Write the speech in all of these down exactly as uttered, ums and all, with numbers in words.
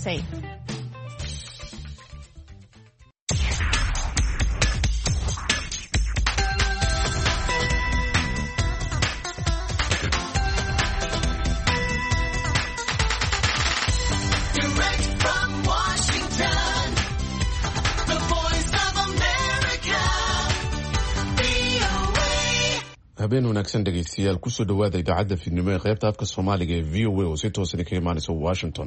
safe. habeen wanaagsan dhegaystayaal kusoo dhawaada idaacadda fiidnimo ee qaybta afka Soomaaliga ee V O A oo si toos ah ka imaanaysa Washington.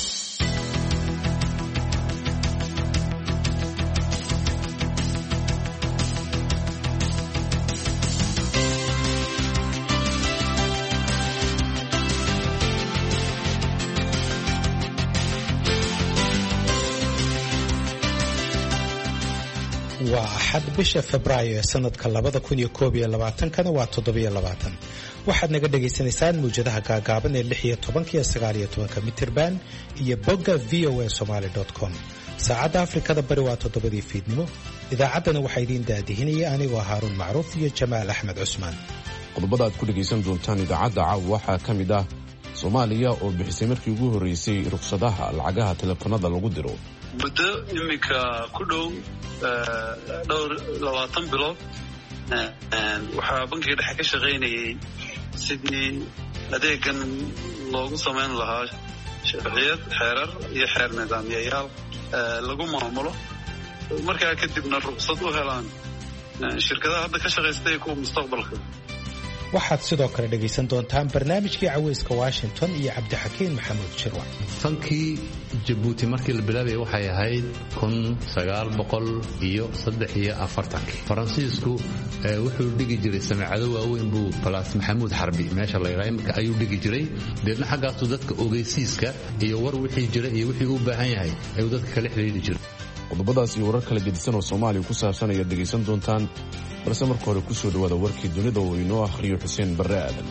waa axad bisha Febraayo ee sanadka labada kun iyo koob iyo labaatan kana waa toddoba iyo labaatan. waxaad naga dhagaysanaysaan muujadaha gaagaaban ee lix iyo toban iyo sagaal iyo toban mitirban iyo bogga v o a somali dot com. saacadda Afrikada bari waa toddobadii fiidnimo. idaacaddana waxaa idiin daadihinaya anigoo Haaruun Macruuf iyo Jamaal Axmed Cusmaan. qodobada aad ku dhagaysan doontaan idaacadda caawa waxaa ka mid ah Soomaaliya oo bixisay markii ugu horeysay ruqsadaha lacagaha telefoonada lagu diro muddo iminka ku dhow dhowr labaatan bilood waxaa bankiga dhexe ka shaqaynayay sidii adeegan loogu samayn lahaa sharciyad xeerar iyo xeer nidaamyayaal lagu maamulo markaa kadibna ruqsad u helaan shirkadaha hadda ka shaqaystay kuwa mustaqbalka. waxaad sidoo kale dhagaysan doontaan barnaamijkii caweyska Washington iyo Cabdixakiin Maxamuud Jirwa. fankii Jabuuti markii la bilaabay waxay ahayd kun sagaal boqol iyo saddex iyo afartan. Faransiisku wuxuu dhigi jiray samacado waaweyn buu Palaas Maxamuud Xarbi meesha la yiraahdo marka ayuu dhigi jiray deedna xaggaas dadka ogeysiiska iyo war wixii jiray iyo wixii uu baahan yahay ayuu dadka kala xiriiri jiray. qodobadaas iyo warar kala gedisan oo Soomaaliya ku saabsan ayaad dhagaysan doontaan balse marka hore ku soo dhawaada warkii dunida oo inoo akhriyo Xuseen Barre Aadan.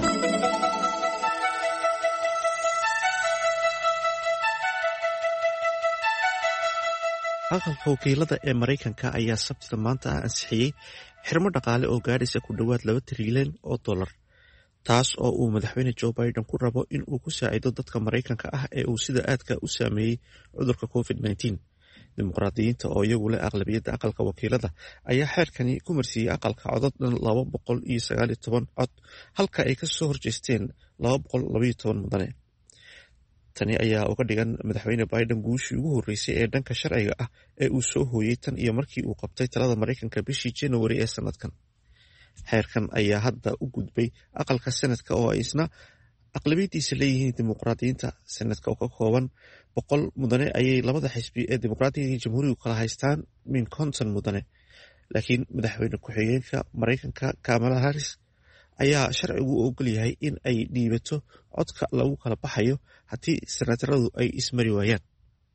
aqalka wakiilada ee Mareykanka ayaa sabtida maanta ansixiyay xirmo dhaqaale oo gaadhaysa ku dhawaad laba trilyan oo dollar, taas oo uu madaxweyne Joe Biden ku rabo in uu ku saacido dadka Mareykanka ah ee uu sida aadka u saameeyay cudurka covid nineteen. dimuqraadiyiinta oo iyagu leh aqlabiyadda aqalka wakiilada ayaa xeerkani ku marsiiyey aqalka codad dhan laba boqol iyo sagaal iyo toban cod halka ay ka soo horjeesteen laba boqol laba iyo toban mudane. tani ayaa uga dhigan madaxweyne Biden guushii ugu horeysay ee dhanka sharciga ah ee uu soo hooyay tan iyo markii uu qabtay talada Mareykanka bishii January ee sanadkan. xeerkan ayaa hadda u gudbay aqalka Senadka oo ay isna aqlabiyadiisa leeyihiin dimuqraadiyiinta. Senadka oo ka kooban boqol mudane ayay labada xisbi ee dimuqraadiga iyo jamhuurigu kala haystaan min konton mudane, laakiin madaxweyne ku-xigeenka Mareykanka Kamala Harris ayaa sharcigu u ogol yahay in ay dhiibato codka lagu kala baxayo haddii senataradu ay ismari waayaan.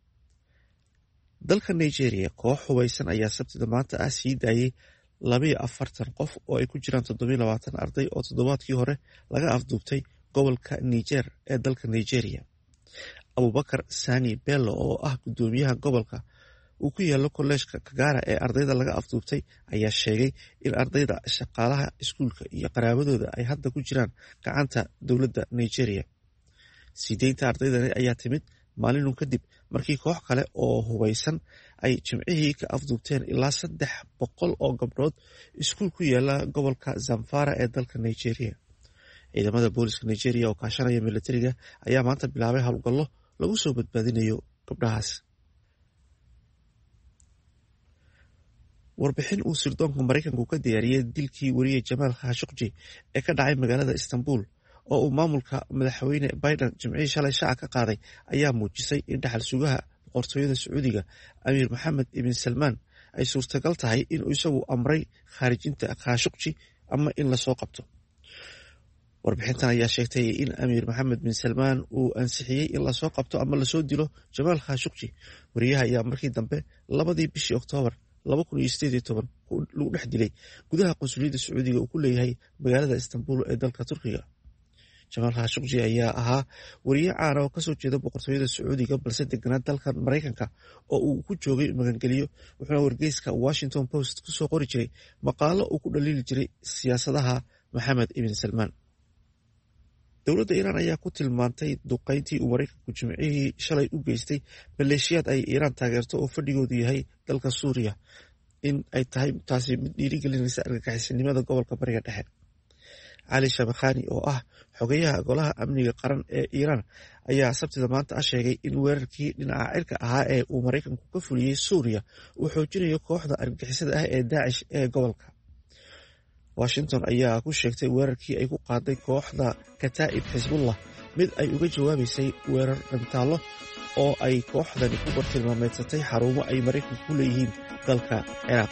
dalka Nigeria koox hubeysan ayaa sabtida maanta ah sii daayay laba iyo afartan qof oo ay ku jiraan toddoba iyo labaatan arday oo toddobaadkii hore laga afduubtay gobolka Niger ee dalka Nigeria. Abubakar Sani Bello oo ah gudoomiyaha gobolka uu ku yaalo kolleejka Kagara ee ardayda laga afduubtay ayaa sheegay in ardayda, shaqaalaha iskuulka iyo qaraabadooda ay hadda ku jiraan gacanta dowladda Nigeria. Sideynta ardaydani ayaa timid maalin kadib markii koox kale oo hubeysan ay jimcihii ka afduubteen ilaa saddex boqol oo gabdhood iskuul ku yaala gobolka Zamfara ee dalka Nigeria. ciidamada booliska Nigeria oo kaashanaya militariga ayaa maanta bilaabay howlgallo lagu soo badbaadinayo gabdhahaas. warbixin uu sirdoonka Mareykanku ka diyaariyay dilkii wariye Jamal Khashoggi ee ka dhacay magaalada Istanbul oo uu maamulka madaxweyne Biden jimcihii shalay shaaca ka qaaday ayaa muujisay in dhaxal sugaha boqortooyada Sacuudiga Amiir Mohammed ibn Salman ay suurtagal tahay in uu isagu amray khaarijinta Khashoggi ama in la soo qabto. warbixintan ayaa sheegtay in Amiir Mohammed bin Salman uu ansixiyay in la soo qabto ama la soo dilo Jamal Khashoggi. wariyaha ayaa markii dambe labadii bishii Oktoobar laba kun iyo siddeed iyo toban lagu dhex dilay gudaha qunsuliyadda Sacuudiga uu ku leeyahay magaalada Istanbul ee dalka Turkiga. Jamal Khashoggi ayaa ahaa wariye caan oo kasoo jeeda boqortooyada Sacuudiga balse deganaa dalka Mareykanka oo uu ku joogay magangeliyo, wuxuuna wargeyska Washington Post ku soo qori jiray maqaalo uu ku dhaliili jiray siyaasadaha Mohammed ibn Salman. dowladda iiraan ayaa ku tilmaantay duqayntii uu maraykanku jimcihii shalay u geystay maleeshiyaad ay iiraan taageerto oo fadhigoodu yahay dalka suuriya in ay tahay taasi mid dhiirigelinaysa argagixisanimada gobolka bariga dhexe. cali shabakhani oo ah xogeyaha golaha amniga qaran ee iiraan ayaa sabtida maanta ah sheegay in weerarkii dhinaca cirka ahaa ee uu maraykanku ka fuliyey suuriya uu xoojinayo kooxda argagixisada ah ee daacish ee gobolka. washington ayaa ku sheegtay weerarkii ay ku qaaday kooxda kataa'ib xisbullah mid ay uga jawaabaysay weerar dhantaallo oo ay kooxdani ku bartilmaameedsatay xarumo ay maraykanku ku leeyihiin dalka ciraaq.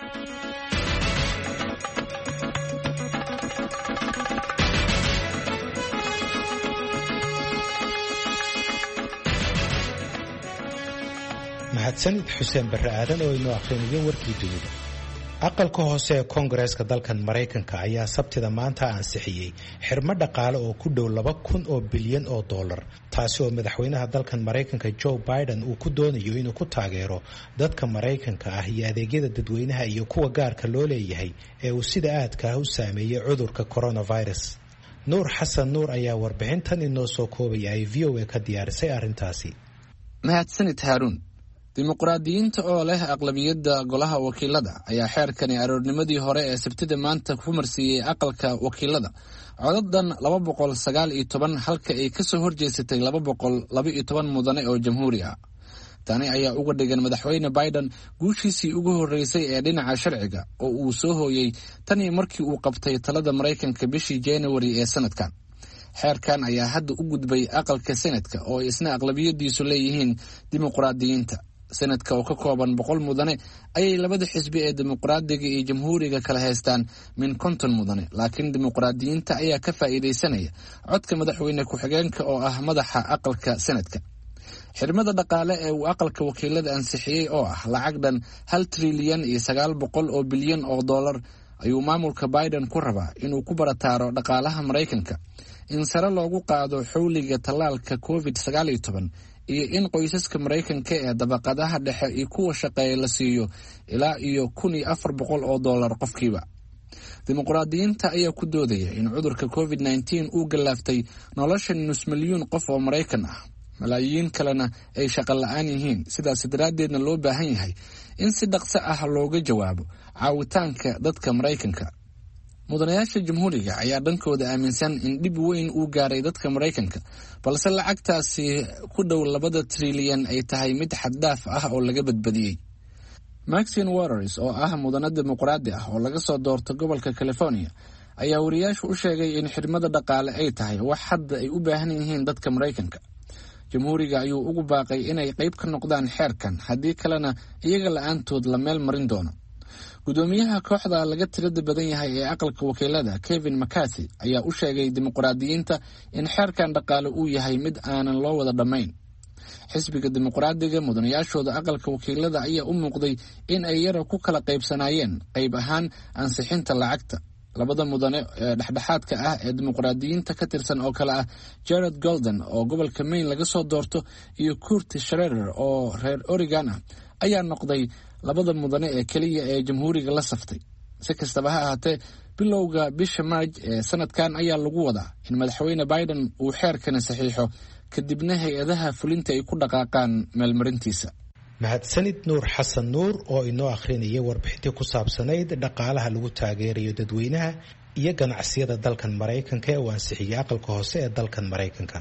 mahadsanid xuseen barre aadan oo inoo akhrinaya warkii dunida. aqalka hoose ee koongareeska dalkan maraykanka ayaa sabtida maanta ansixiyey xirmo dhaqaale oo ku dhow laba kun oo bilyan oo dollar, taasi oo madaxweynaha dalkan maraykanka joe biden uu ku doonayo inuu ku taageero dadka maraykanka ah iyo adeegyada dadweynaha iyo kuwa gaarka loo leeyahay ee uu sida aadka ah u saameeyey cudurka coronavirus. nuur xasan nuur ayaa warbixintan inoo soo koobaya ay v o a ka diyaarisay arrintaasi. mahadsanid haaruun. dimuqraadiyiinta oo leh aqlabiyadda golaha wakiilada ayaa xeerkani aroornimadii hore ee sabtida maanta ku marsiiyey aqalka wakiilada codadan laba boqol sagaal iyo toban halka ay kasoo horjeesatay laba boqol laba iyo toban mudane oo jamhuuri ah. tani ayaa uga dhigan madaxweyne biden guushiisii ugu horreysay ee dhinaca sharciga oo uu soo hooyey tanii markii uu qabtay talada maraykanka bishii januari ee sanadkan. xeerkan ayaa hadda u gudbay aqalka senatka oo ay isna aqlabiyadiisu leeyihiin dimuqraadiyiinta. senadka oo ka kooban boqol mudane ayay labada xisbi ee dimuqraadiga iyo jamhuuriga kala haystaan min konton mudane, laakiin dimuqraadiyiinta ayaa ka faa'iidaysanaya codka madaxweyne ku-xigeenka oo ah madaxa aqalka senadka. xirmada dhaqaale ee uu aqalka wakiilada ansixiyey oo ah lacag dhan hal trilyan iyo sagaal boqol oo bilyan oo dollar ayuu maamulka biden ku rabaa inuu ku barataaro dhaqaalaha maraykanka, in sare loogu qaado xawliga tallaalka covid sagaal iyo toban iyo in qoysaska maraykanka ee dabaqadaha dhexe iyo kuwa shaqeeya la siiyo ilaa iyo kun iyo afar boqol oo dollar qofkiiba. dimuqraadiyiinta ayaa ku doodaya in cudurka covid nneteen uu gallaaftay nolosha nus milyuun qof oo maraykan ah, malaayiin kalena ay shaqo la-aan yihiin, sidaas daraaddeedna loo baahan yahay in si dhaqso ah looga jawaabo caawitaanka dadka maraykanka. mudanayaasha jamhuuriga ayaa dhankooda aaminsan in dhib weyn uu gaaray dadka maraykanka, balse lacagtaasi ku dhow labada trilyan ay tahay mid xaddhaaf ah oo laga badbadiyey. maxine waters oo ah mudane dimuqraadi ah oo laga soo doorto gobolka california ayaa wariyaashu u sheegay in xirmada dhaqaale ay tahay wax hadda ay u baahan yihiin dadka maraykanka. jamhuuriga ayuu ugu baaqay inay qayb ka noqdaan xeerkan, haddii kalena iyaga la-aantood la meel marin doono. gudoomiyaha kooxda laga tirada badan yahay ee aqalka wakiilada kevin mccarthy ayaa u sheegay dimuqraadiyiinta in xeerkan dhaqaale uu yahay mid aanan loo wada dhammayn. xisbiga dimuqraadiga mudanayaashooda aqalka wakiilada ayaa u muuqday in ay yara ku kala qaybsanaayeen qayb ahaan ansixinta lacagta. labada mudane ee dhexdhexaadka ah ee dimuqraadiyiinta ka tirsan oo kale ah jared golden oo gobolka maine laga soo doorto iyo kurt schroeder oo reer oregon ah ayaa noqday labada mudane ee keliya ee jamhuuriga la saftay. si kastaba ha ahaatee bilowga bisha maarj ee sanadkan ayaa lagu wadaa in madaxweyne biden uu xeerkani saxiixo, kadibna hay-adaha fulinta ay ku dhaqaaqaan meelmarintiisa. mahadsanid nuur xasan nuur oo inoo akhrinaya warbixintii ku saabsanayd dhaqaalaha lagu taageerayo dadweynaha iyo ganacsiyada dalkan maraykanka ee uu ansixiyey aqalka hoose ee dalkan maraykanka.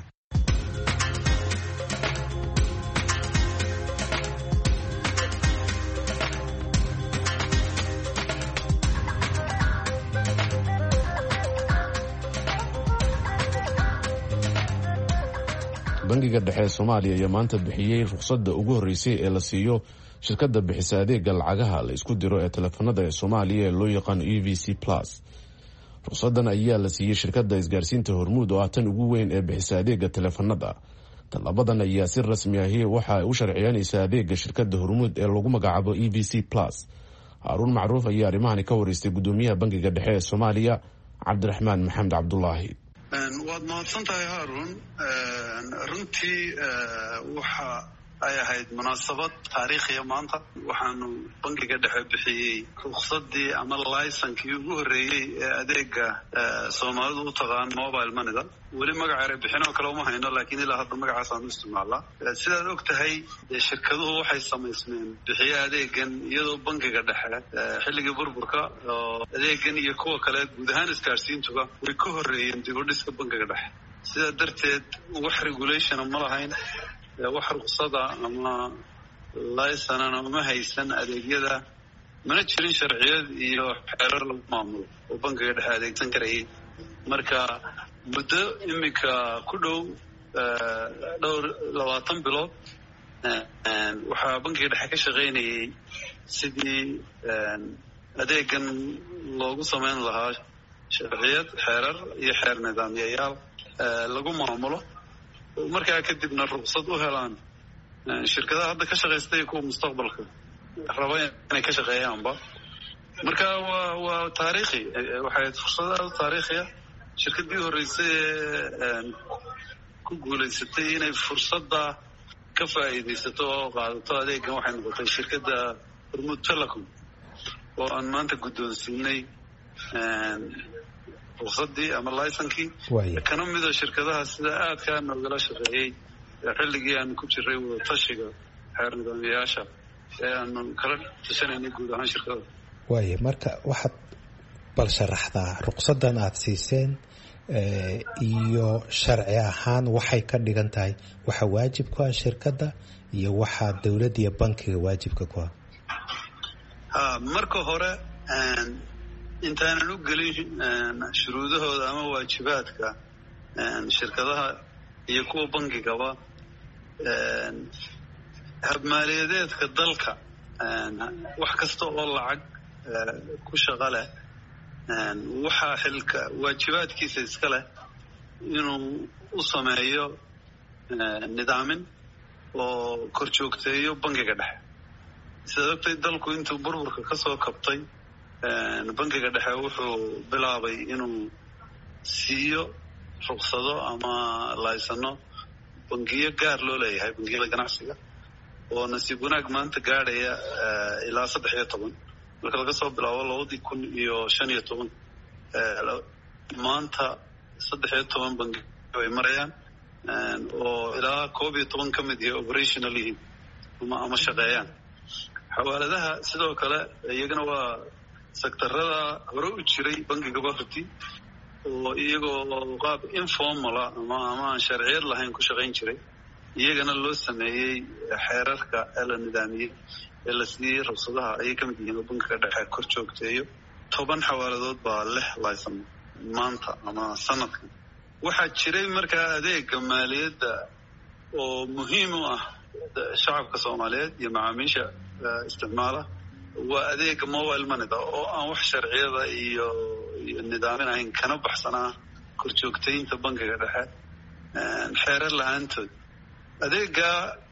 bangiga dhexe ee soomaaliya ayaa maanta bixiyey rukhsadda ugu horreysay ee la siiyo shirkadda bixisa adeega lacagaha la isku diro ee taleefanada ee soomaaliya ee loo yaqaano e v c plus. rukhsaddan ayaa la siiyey shirkadda isgaarsiinta hormuud oo ah tan ugu weyn ee bixisa adeega taleefanada. tallabadan ayaa si rasmi ahi waxa ay u sharciyanaysaa adeega shirkadda hormuud ee lagu magacaabo e v c plus. haaruun macruuf ayaa arrimahani ka wareystay gudoomiyaha bangiga dhexe ee soomaaliya cabdiraxmaan maxamed cabdulaahi. waad mahadsan tahay haaruun. runtii waxa ay ahayd munaasabad taariikhiya maanta. waxaanu bankiga dhexe bixiyey ruqsadii ama laysankii ugu horreeyey ee adeega soomaalidu u taqaan mobile moneyda. weli magaca erebixinoo kale uma hayno, laakiin ilaa hadda magacaasaan u isticmaalaa. sidaad og tahay dee shirkaduhu waxay samaysmeen bixiya adeegan iyadoo bankiga dhexe xilligii burburka oo adeegan iyo kuwa kale guud ahaan isgaarsiintuba way ka horreeyeen dib u dhiska bankiga dhexe. sidaa darteed wax regulationa ma lahayn, wax ruqsada ama laysanana uma haysan adeegyada, mana jirin sharciyad iyo xeerar lagu maamulo oo bankiga dhexe adeegsan karayay. marka muddo iminka ku dhow dhowr labaatan bilood waxaa bankiga dhexe ka shaqaynayay sidii adeegan loogu samayn lahaa sharciyad, xeerar iyo xeer nidaamyayaal lagu maamulo, markaa kadibna ruqsad u helaan shirkadaha hadda ka shaqaysta iyo kuwa mustaqbalka raba inay ka shaqeeyaanba. marka waa waa taariikhi, waxay fursad aad u taariikhiya. shirkadii horreysay ee ku guulaysatay inay fursadda ka faa'iidaysato oo qaadato adeegan waxay noqotay shirkadda hormuud telecom oo aan maanta guddoonsiinay ruqsadii ama laysankii. kana mida shirkadaha sida aadkaa noogala shaqeeyey xilligii aanu ku jiray wadatashiga xeer nidaamyayaasha ee aanu kala tashanaynay guud ahaan shirkada. waaya, marka waxaad bal sharaxdaa ruqsadan aada siiseen iyo sharci ahaan waxay ka dhigan tahay, waxa waajib ku ah shirkadda iyo waxaa dowladda iyo bankiga waajibka ku ah. ha marka hore intaanan u gelin shuruudahooda ama waajibaadka shirkadaha iyo kuwa bankigaba, habmaaliyadeedka dalka wax kasta oo lacag ku shaqo leh waxaa xilka waajibaadkiisa iska leh inuu u sameeyo nidaamin oo kor joogteeyo bankiga dhexe. sidaad ogtay dalku intuu burburka ka soo kabtay bankiga dhexe wuxuu bilaabay inuu siiyo ruqsado ama laysano bangiyo gaar loo leeyahay, bangiyada ganacsiga, oo nasiib wanaag maanta gaadhaya ilaa saddex iyo toban. marka laga soo bilaabo labadii kun iyo shan iyo toban maanta saddex iyo toban bangi ay marayaan oo ilaa koob iyo toban ka mid iyo operational yihiin ama ama shaqeeyaan. xawaaladaha sidoo kale iyagana waa sektarada hore u jiray bankigaba horti oo iyagoo qaab informala ama ama aan sharciyad lahayn ku shaqayn jiray, iyagana loo sameeyey xeerarka ee la nidaamiyey ee la siiyey ruqsadaha ayay ka mid yihiin oo bankiga dhexe kor joogteeyo. toban xawaaladood baa leh laysan maanta ama sanadkan. waxaa jiray markaa adeega maaliyadda oo muhiim u ah shacabka soomaaliyeed iyo macaamiisha isticmaala, waa adeega mobile moneyda oo aan wax sharciyada iyo iyo nidaamin ahayn, kana baxsanaa kor joogtaynta bankiga dhexe xeerar la-aantood. adeega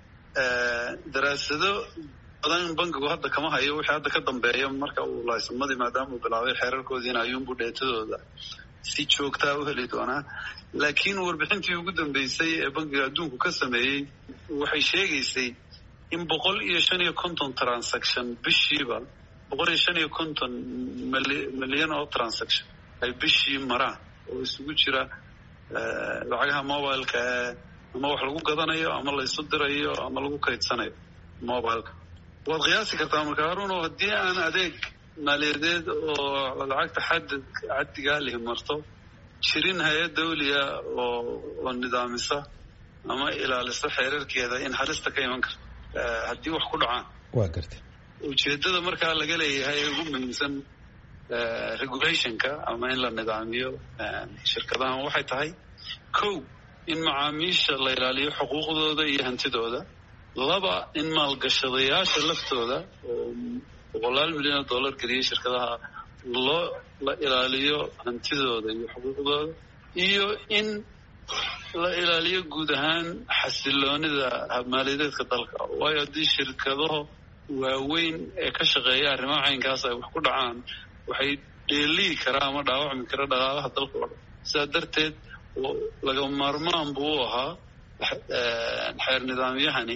daraasado badan bankigu hadda kama hayo wixii hadda ka dambeeya marka uu laysanmadii maadaama uu bilaabay xeerarkoodiina ayuunbu dheetadooda si joogtaa u heli doonaa. laakiin warbixintii ugu dambeysay ee bankiga adduunku ka sameeyey waxay sheegaysay in boqol iyo shan iyo konton transaction bishiiba boqol iyo shan iyo konton milyan oo transaction ay bishii maraan oo isugu jira lacagaha mobileka ee ama wax lagu gadanayo ama la isu dirayo ama lagu kaydsanayo mobileka. waad qiyaasi kartaa marka haruno haddii aan adeeg maaliyadeed oo lacagta xadad caddigaa lihi marto jirin hay-ad dawliya oo oo nidaamisa ama ilaalisa xeerarkeeda in halista ka iman karto haddii wax ku dhacaan. waa gartay ujeedada markaa laga leeyahay ee ugu muhiimsan regulationka ama in la nidaamiyo shirkadahan waxay tahay kow in macaamiisha la ilaaliyo xuquuqdooda iyo hantidooda. laba in maalgashadayaasha laftooda oo boqolaal milyan oo dollar geliyay shirkadaha loo la ilaaliyo hantidooda iyo xuquuqdooda, iyo in la ilaaliyo guud ahaan xasiloonida maaliyadeedka dalka. waayo haddii shirkadaha waaweyn ee ka shaqeeya arrimaha caynkaas ay wax ku dhacaan waxay dheelii karaa ama dhaawacmi kara dhaqaalaha dalka oo dhan. sidaa darteed laga maarmaan buu u ahaa xeer nidaamyahani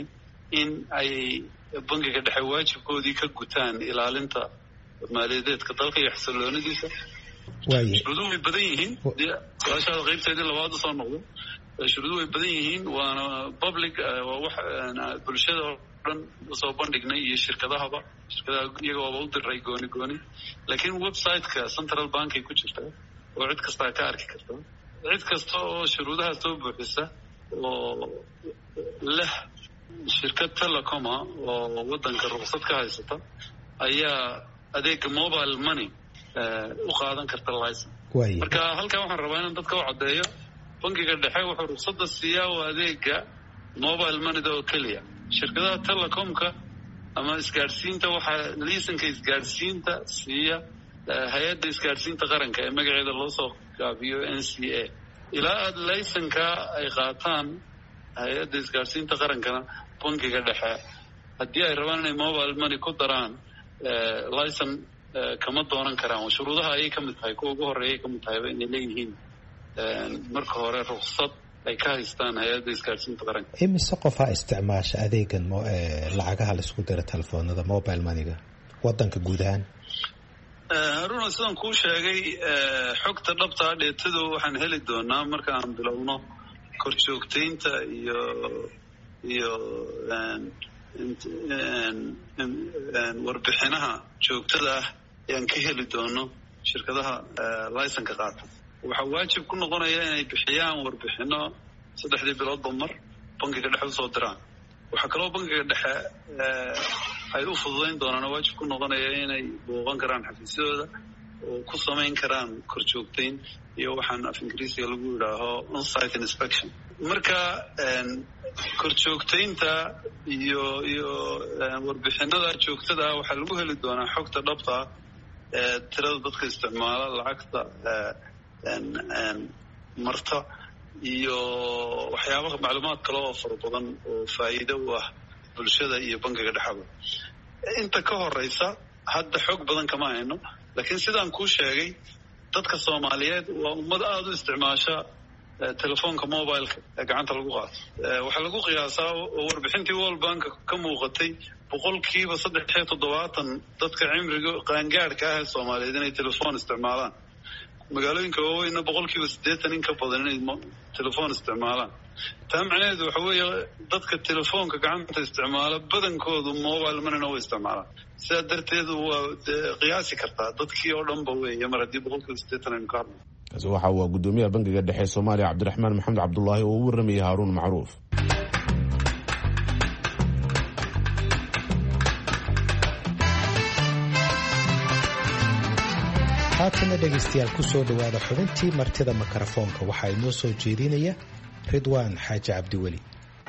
in ay bangiga dhexe waajibkoodii ka gutaan ilaalinta maaliyadeedka dalka iyo xasiloonadiisa. shuruuduhu way badan yihiin. su-aashaada qaybteedii labaad usoo noqdo. shuruuduhu way badan yihiin, waana public, waa wax bulshada oo dhan usoo bandhignay iyo shirkadahaba. shirkadaha iyagooba u diray gooni gooni, laakiin website-ka central bank ay ku jirtaa oo cid kastaa ka arki karta. cid kasta oo shuruudaha soo buuxisa oo leh shirkad telecoma oo wadanka ruqsad ka haysata ayaa adeega mobile money u qaadan karta license. marka halkan waxaan rabaa inaan dadka u caddeeyo, bangiga dhexe wuxuu ruqsadda siiyaa oo adeega mobile moneyda oo keliya. shirkadaha telecomka ama isgaadhsiinta waxaa liisanka isgaadhsiinta siiya hay-adda isgaadhsiinta qaranka ee magaceeda loo soo gaabiyo N C A. ilaa aada laysanka ay qaataan hay-adda isgaadhsiinta qarankana, bangiga dhexe haddii ay rabaan inay mobile money ku daraan licen kama doonan karaan. shuruudaha ayay ka mid tahay, kuwa ugu horeeyay ka mid tahayba inay leeyihiin marka hore ruqsad ay ka haystaan hay-adda isgaadhsiinta qaranka. imise qofaa isticmaasha adeegan lacagaha laisku dira telefoonada mobile moneyga wadanka guud ahaan? haruna, sidaan kuu sheegay, xogta dhabtaa dheetadu waxaan heli doonaa marka aan bilowno korjoogtaynta iyo iyo warbixinaha joogtada ah ayaan ka heli doono shirkadaha licenka qaata. waxaa waajib ku noqonaya inay bixiyaan warbixino saddexdii biloodba mar bangiga dhexe usoo diraan. waxaa kaloo bangiga dhexe ay u fududayn doonaan waajib ku noqonaya inay booqan karaan xafiisyadooda oo ku samayn karaan korjoogtayn iyo waxaan af ingiriisiga lagu yidhaaho on-site inspection. marka korjoogtaynta iyo iyo warbixinada joogtada waxaa lagu heli doonaa xogta dhabta ee tirada dadka isticmaala lacagta marta iyo waxyaabaha macluumaad kale oo fara badan oo faa'iido u ah bulshada iyo bangiga dhexaba. inta ka horeysa hadda xog badan kama hayno, laakiin sidaan kuu sheegay, dadka Soomaaliyeed waa ummad aada u isticmaasha telefoonka mobileka ee gacanta lagu qaato. waxaa lagu qiyaasaa oo warbixintii World Bank ka muuqatay boqolkiiba saddex iyo toddobaatan dadka cimriga qaangaadhka ah ee Soomaaliyeed inay telefoon isticmaalaan. magaalooyinka waaweyna boqolkiiba siddeetan in ka badan inay telefoon isticmaalaan. taa macnaheedu waxa weeye dadka telefoonka gacanta isticmaala badankoodu mobile moneyna way isticmaalaan. sidaa darteed waa qiyaasi kartaa dadkii oo dhanba weeye mar haddii boqolkiiba siddeetan aynu ka hadlo. kaasi waxa uu gudoomiyaha bangiga dhexe Soomaaliya Cabdiraxmaan Maxamed Cabdullaahi oo u warramayay Haaruun Macruuf. haatana dhegaystayaal ku soo dhowaada xubintii martida mikrofoonka. waxaa inoo soo jeedinaya Ridwaan Xaaji Cabdiweli.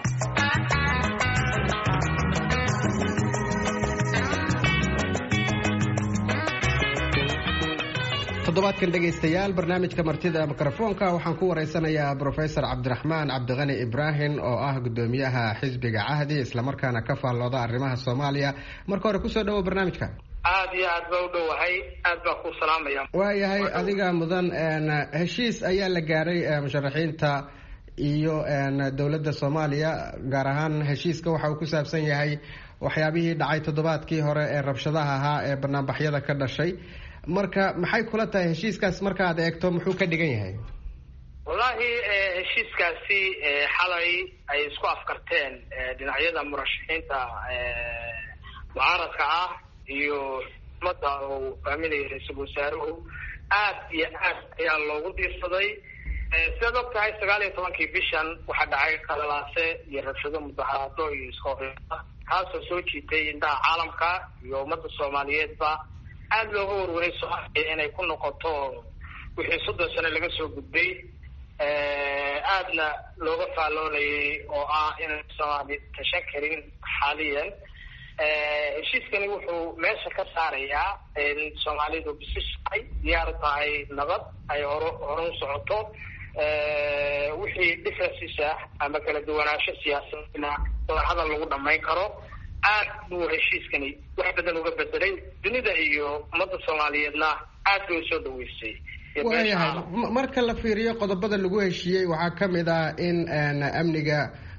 toddobaadkan dhegaystayaal barnaamijka martida mikrofoonka waxaan ku wareysanayaa Professor Cabdiraxmaan Cabdiqani Ibraahim oo ah gudoomiyaha xisbiga Cahdi islamarkaana ka faallooda arrimaha Soomaaliya. marka hore kusoo dhawo barnaamijka. aad iyo aad baa u dhowahay, aad baa ku salaamaya. waayahay, adiga mudan heshiis ayaa la gaaray musharaxiinta iyo dowladda Soomaaliya, gaar ahaan heshiiska waxa uu ku saabsan yahay waxyaabihii dhacay toddobaadkii hore ee rabshadaha ahaa ee banaanbaxyada ka dhashay. marka maxay kula tahay heshiiskaas markaad eegto muxuu ka dhigan yahay? wallaahi heshiiskaasi xalay ay isku afkarteen dhinacyada murashaxiinta mucaaradka ah iyo ummadda uu faaminaya ra-iisul wasaaruhu aad iyo aad ayaa loogu diirsaday. sidaad og tahay sagaal iyo tobankii bishan waxaa dhacay qalalaase iyo rabshado mudaharaado iyo iskahoreysa, kaasoo soo jiitay indhaha caalamka iyo ummadda Soomaaliyeedba. aada looga warwaray Soomaaliya inay ku noqoto wixii soddon sano laga soo gudbay, aadna looga faalloonayay oo ah inay Soomaaliya tashan karin xaaliyan. heshiiskani wuxuu meesha ka saarayaa in Soomaalidu bisishay diyaar tahay nabad ay horo hore u socoto. wixii differences ah ama kala duwanaansho siyaasadna oo hadal lagu dhamayn karo. aad buu heshiiskani wax badan uga bedelay dunida iyo ummadda Soomaaliyeedna aad bay usoo dhaweysay. waayahay, marka la fiiriyo qodobada lagu heshiiyey waxaa ka mid ah in amniga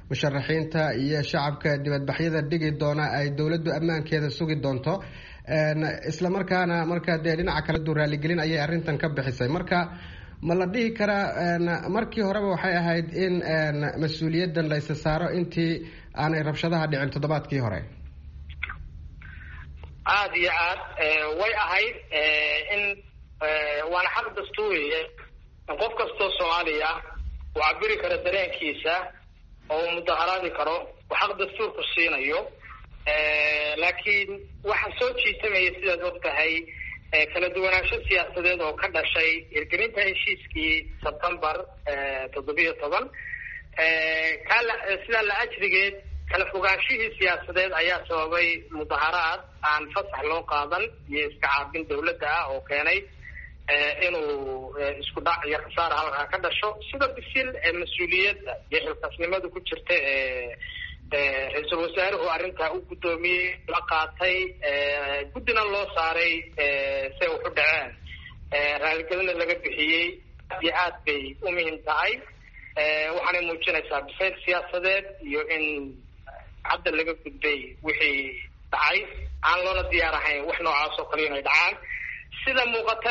musharaxiinta iyo shacabka dibadbaxyada dhigi doona ay dowladdu ammaankeeda sugi doonto isla markaana marka dee dhinaca kale du raaligelin ayay arrintan ka bixisay marka ma la dhihi karaa markii horeba waxay ahayd in mas-uuliyaddan la isa saaro intii aanay rabshadaha dhicin toddobaadkii hore aada iyo aad way ahayd in waana xaq dastuuriya in qof kastoo soomaaliya uu cabiri karo dareenkiisa oo uu mudaharaadi karo uu xaq dastuurku siinayo laakiin waxaa soo jiitamaya sidaad og tahay kala duwanaansho siyaasadeed oo ka dhashay hirgelinta heshiiskii sebtembar toddobiyo toban kala sidaa la ajrigeed kala fogaanshihii siyaasadeed ayaa sababay mudaharaad aan fasax loo qaadan iyo iska caabin dawladda ah oo keenay inuu isku dhac iyo khasaara halkaa ka dhasho sida bisil ee mas-uuliyadda iyo xilkasnimada ku jirta ee ra-iisul wasaaruhu arrintaa u guddoomiyey la qaatay guddina loo saaray say waxu dhaceen raaligelina laga bixiyey aad iyo aad bay u muhiim tahay waxaanay muujinaysaa bisayl siyaasadeed iyo in hadda laga gudbay wixii dhacay aan loona diyaar ahayn wax noocaas oo kale inay dhacaan sida muuqata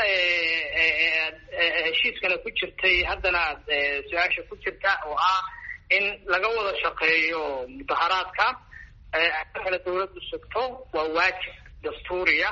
heshiiskana ku jirtay haddana su-aasha ku jirta oo ah in laga wada shaqeeyo mudaharaadka kala dawladdu sugto waa waajib dastuuriya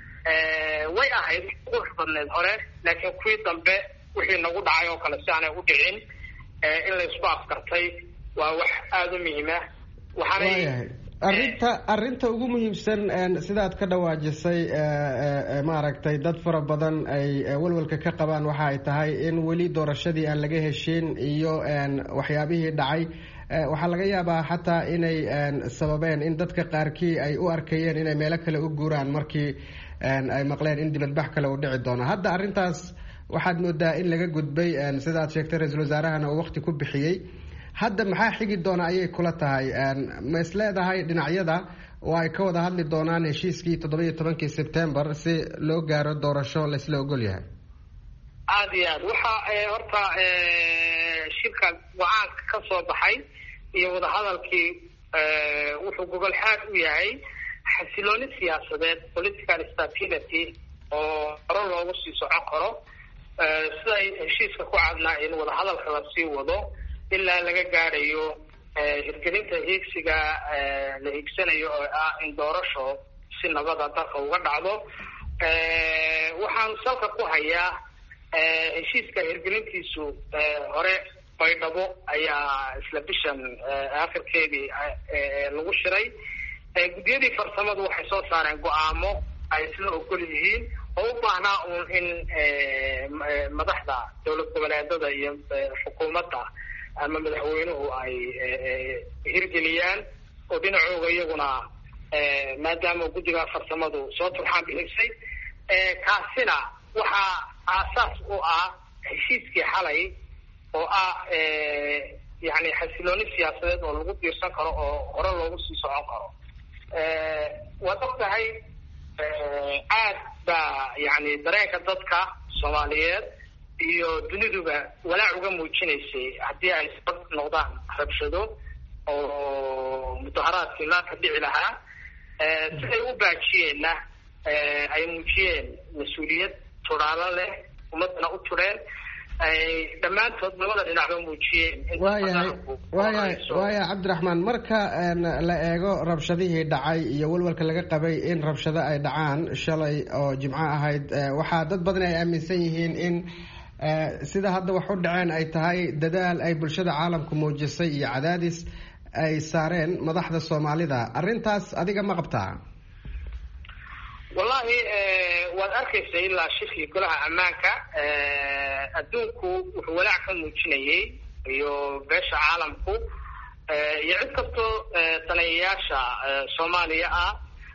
way ahayd qurux badneed hore laakiin kuwii dambe wixii nagu dhacay oo kale si aanay u dhicin in la isku afkartay waa wax aada u muhiima waxaanay arrinta arrinta ugu muhiimsan sidaad ka dhawaajisay maaragtay dad fara badan ay walwalka ka qabaan waxa ay tahay in weli doorashadii aan laga heshin iyo waxyaabihii dhacay waxaa laga yaabaa xataa inay sababeen in dadka qaarkii ay u arkayeen inay meelo kale u guuraan markii ay maqleen in dibadbax kale uu dhici doono hadda arrintaas waxaad moodaa in laga gudbay sidaad sheegtay ra-iisul wasaarahana uu waqti ku bixiyey hadda maxaa xigi doona ayay kula tahay ma is leedahay dhinacyada oo ay ka wada hadli doonaan heshiiskii toddoba-iyo tobankii sebtembar si loo gaaro doorasho laisla ogol yahay aada iyo aad waxaa horta shirka go-aanka ka soo baxay iyo wadahadalkii wuxuu gogol xaad u yahay xasilooni siyaasadeed political stability oo hore loogu sii socon karo siday heshiiska ku cadnaa in wadahadalka la sii wado ilaa laga gaadhayo hirgelinta hiigsiga la hiigsanayo oo ah in doorasho si nabada dalka uga dhacdo waxaan salka ku hayaa heshiiska hirgelintiisu hore baydhabo ayaa isla bishan akhirkeedii lagu shiray guddiyadii farsamadu waxay soo saareen go-aamo ay isla ogol yihiin oo u baahnaa uun in madaxda dowlad goboleedada iyo xukuumadda ama madaxweynuhu ay hirgeliyaan oo dhinacooga iyaguna maadaama guddiga farsamadu soo turxaan bixisay kaasina waxaa aasaas u ah heshiiskii xalay oo ah yani xasilooni siyaasadeed oo lagu diirsan karo oo hore loogu sii socon karo waad og tahay aad baa yani dareenka dadka soomaaliyeed iyo duniduba walaac uga muujinaysay haddii ay sabab noqdaan rabshado oo mudaharaadkii maanta dhici lahaa siday u baajiyeenna ay muujiyeen mas-uuliyad turaalo leh ummadana u tureen ay dhammaantood labada dhinacba muujiyeen waayahay waayahay waayahay cabdiraxmaan marka la eego rabshadihii dhacay iyo walwalka laga qabay in rabshado ay dhacaan shalay oo jimco ahayd waxaa dad badan ay aaminsan yihiin in sida hadda wax u dhaceen ay tahay dadaal ay bulshada caalamku muujisay iyo cadaadis ay saareen madaxda soomaalida arrintaas adiga ma qabtaa wallahi waad arkaysa ilaa shirkii golaha ammaanka adduunku wuxuu walaac ka muujinayay iyo beesha caalamku iyo cid kastoo tanayayaasha soomaaliya ah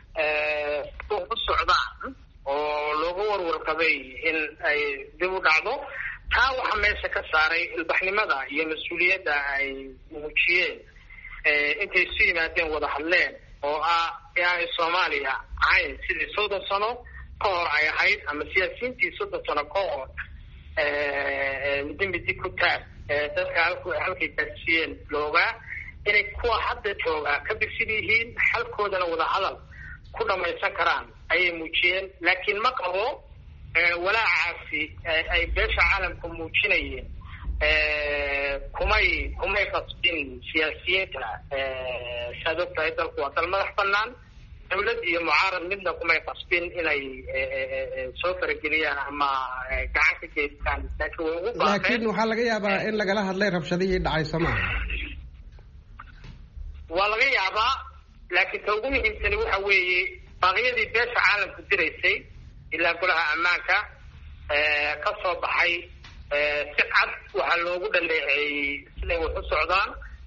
u socdaan oo looga warwarqabay in ay dib u dhacdo taa waxaa meesha ka saaray ilbaxnimada iyo mas-uuliyadda ay muujiyeen intay isu yimaadeen wada hadleen oo ah inaanay soomaaliya ahayn sidii soddon sano ka hor ay ahayd ama siyaasiyiintii soddon sano ka hor midi midi ku taag dadka halku halkay gaarsiiyeen loogaa inay kuwa hadda jooga ka bigsan yihiin xalkoodana wadahadal ku dhamaysan karaan ayay muujiyeen. laakiin ma qabo walaacaasi ay beesha caalamka muujinayeen kumay kumay qasbin siyaasiyiinta. saad ogtahay dalku waa dal madax banaan, dawlad iyo mucaarad midna kumay qasbin inay soo farageliyaan ama gacan ka geystaan. laakiin way ugu baaqeen. laakiin waxaa laga yaabaa in lagala hadlay rabshadihii dhacay Soomaaliya. waa laga yaabaa, laakiin ta ugu muhiimsani waxa weeye baaqyadii beesha caalamku diraysay ilaa golaha ammaanka ka soo baxay si cad waxaa loogu dhaleeceeyey siday wax u socdaan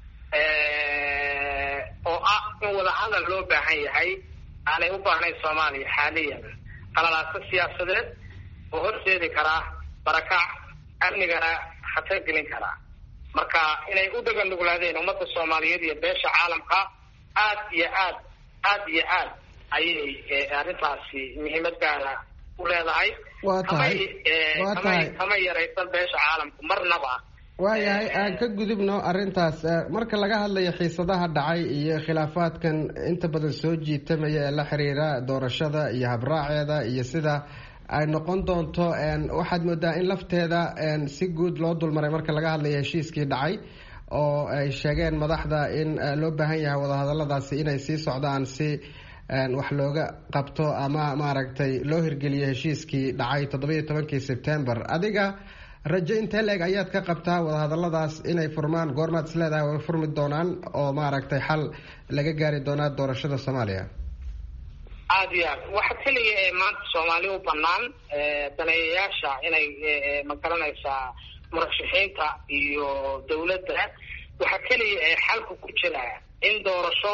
oo ah in wadahadal loo baahan yahay aanay u baahnayn Soomaaliya xaaliyan qalalaadka siyaasadeed oo horseedi karaa barakac amnigana khatar gelin karaa. marka inay u dhagan nuglaadeen ummadda Soomaaliyeed iyo beesha caalamka aad iyo aad aad iyo aad ayay arrintaasi muhiimad gaara u leedahay. waa tahay waa tahay kama yaraysan beesha caalamku marnaba. waayahay aan ka gudubno arrintaas. marka laga hadlayo xiisadaha dhacay iyo khilaafaadkan inta badan soo jiitamaya ee la xiriira doorashada iyo habraaceeda iyo sida ay noqon doonto, waxaad moodaa in lafteeda si guud loo dulmaray marka laga hadlayo heshiiskii dhacay oo ay sheegeen madaxda in loo baahan yahay wadahadaladaasi inay sii socdaan si wax looga qabto ama maaragtay loo hirgeliyo heshiiskii dhacay toddobiyo tobankii Sebtembar. adiga rajo intee leeg ayaad ka qabtaa wadahadaladaas inay furmaan? goormaad is leedahay way furmi doonaan oo maaragtay xal laga gaari doonaa doorashada Soomaaliya? aad iyo aad waxa keliya ee maanta Soomaaliya u banaan daneeyayaasha inay magaranaysaa murashaxiinta iyo dawladda, waxa keliya ee xalku ku jira in doorasho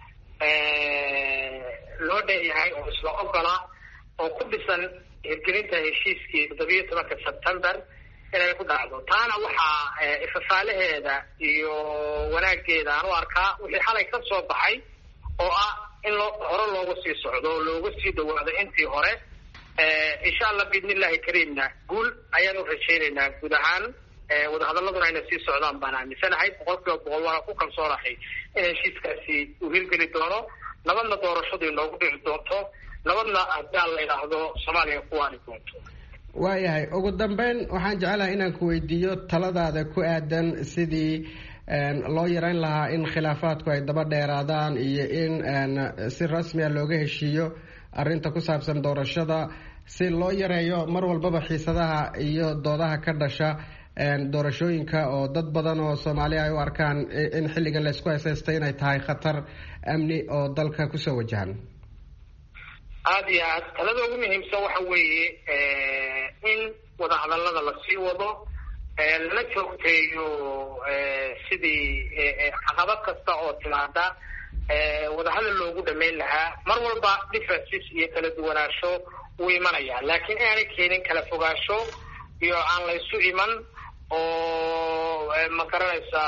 loo dheeyahay oo isla ogola oo ku dhisan hirgelinta heshiiskii toddobiyo tobanka Sebtembar inay ku dhacdo. taana waxaa ifafaalaheeda iyo wanaageeda aan u arkaa wixii xalay ka soo baxay oo ah in loo hore loogu sii socdo oo loogu sii dhawaado intii hore. insha allah biidnillahi kariimna guul ayaan u rajaynaynaa guud ahaan wadahadaladuna ayna sii socdaan baan aaminsanahay. boqol kiiba boqol waana ku kalsoonahay in heshiiskaasi uu hirgeli doono, nabadna doorashadu inoogu dhici doonto, nabadna haddii la yidhaahdo Soomaaliya ku waani doonto. waayahay ugu dambeyn waxaan jecelahay inaan ku weydiiyo taladaada ku aadan sidii loo yareyn lahaa in khilaafaadku ay daba dheeraadaan iyo in si rasmi ah looga heshiiyo arrinta ku saabsan doorashada, si loo yareeyo mar walbaba xiisadaha iyo doodaha ka dhasha doorashooyinka oo dad badan oo Soomaaliya ay u arkaan in xilligan la isku haysaystay inay tahay khatar amni oo dalka kusoo wajahan. aad iyo aad talada ugu muhiimsan waxa weeye in wadahadalada la sii wado, lana joogteeyo sidii caqabad kasta oo timaada wadahadal loogu dhameyn lahaa. mar walba differences iyo kala duwanaansho wuu imanaya, laakiin aanay keenin kala fogaansho iyo aan la isu iman oo magaranaysaa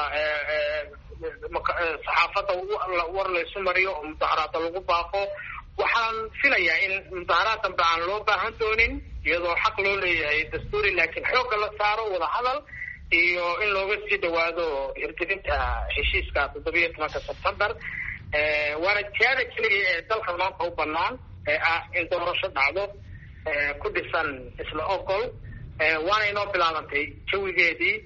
saxaafadda war la isu mariyo oo mudaharaada lagu baaqo. waxaan filayaa in mudaharaad dambe aan loo baahan doonin, iyadoo xaq loo leeyahay dastuuri, laakiin xoogga la saaro wadahadal iyo in looga sii dhawaado hirgelinta heshiiska toddobiyo tobanka Sebtembar. waana jihada keliya ee dalka maanta u banaan ee ah in doorasho dhacdo ku dhisan isla ogol. waana inoo bilaabantay jawigeedii,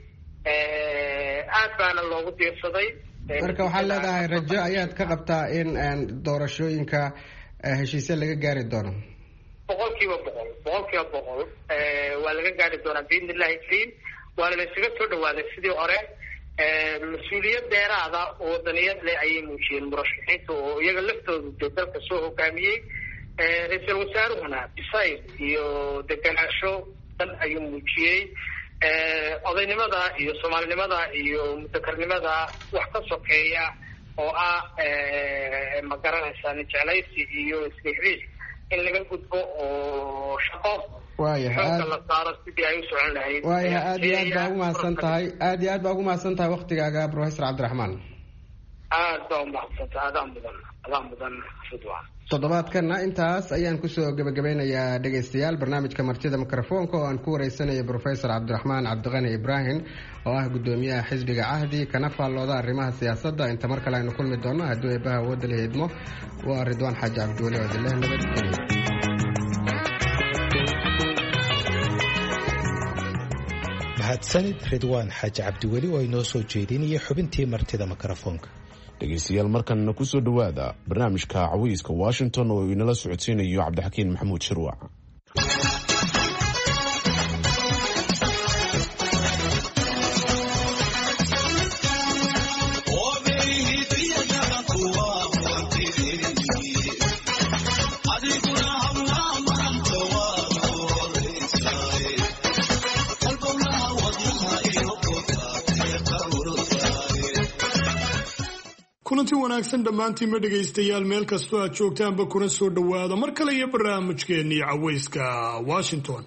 aad baana loogu diirsaday. marka waxaad leedahay rajo ayaad ka qabtaa in doorashooyinka heshiisya laga gaari doono? boqol kiiba boqol boqol kiiba boqol waa laga gaari doonaa biidnillahi kariim. waana la isaga soo dhawaaday sidii hore. mas-uuliyad dheeraada oo wadaniyad leh ayay muujiyeen murashaxiinta oo iyaga laftoodu dee dalka soo hogaamiyey. ra-iisul wasaaruhuna bisayl iyo deganaansho dan ayuu muujiyey. odaynimada iyo soomaalinimada iyo mudakarnimada wax ka sokeeya oo ah ma garanaysaa nijeclaysi iyo isrixriix in laga gudbo oo shaqo waayahay la saaro sidii ay u socon lahayd. waayahay aad iyo aad baa ugu mahadsan tahay aad iyo aad baa ugu mahadsan tahay waktigaaga Professor Cabdiraxmaan. aad baa u mahadsantahay, aadaan mudan. adaa mudan ridwan. toddobaadkana intaas ayaan kusoo gabagabeynayaa dhegaystayaal barnaamijka martida mikrofoonka oo aan ku wareysanayo professor cabdiraxmaan cabdiqani ibraahim oo ah gudoomiyaha xisbiga cahdi kana faallooda arrimaha siyaasadda. inta mar kale aynu kulmi doono hadduu eebaha awoodda la heedmo. waa ridwaan xaaji cabdiweli oo dileh nabadgelyo. mahadsanid ridwaan xaaji cabdiweli oo inoo soo jeedinaya xubintii martida mikrofoonka. dhegaystayaal markanna ku soo dhowaada barnaamijka cawayska washington oo inala socodsiinayo cabdixakiin maxamuud shirwac. kulanti wanaagsan dhammaantiinma dhegaystayaal meel kastoo aad joogtaanba kuna soo dhowaada mar kale iyo barnaamijkeennii cawayska washington.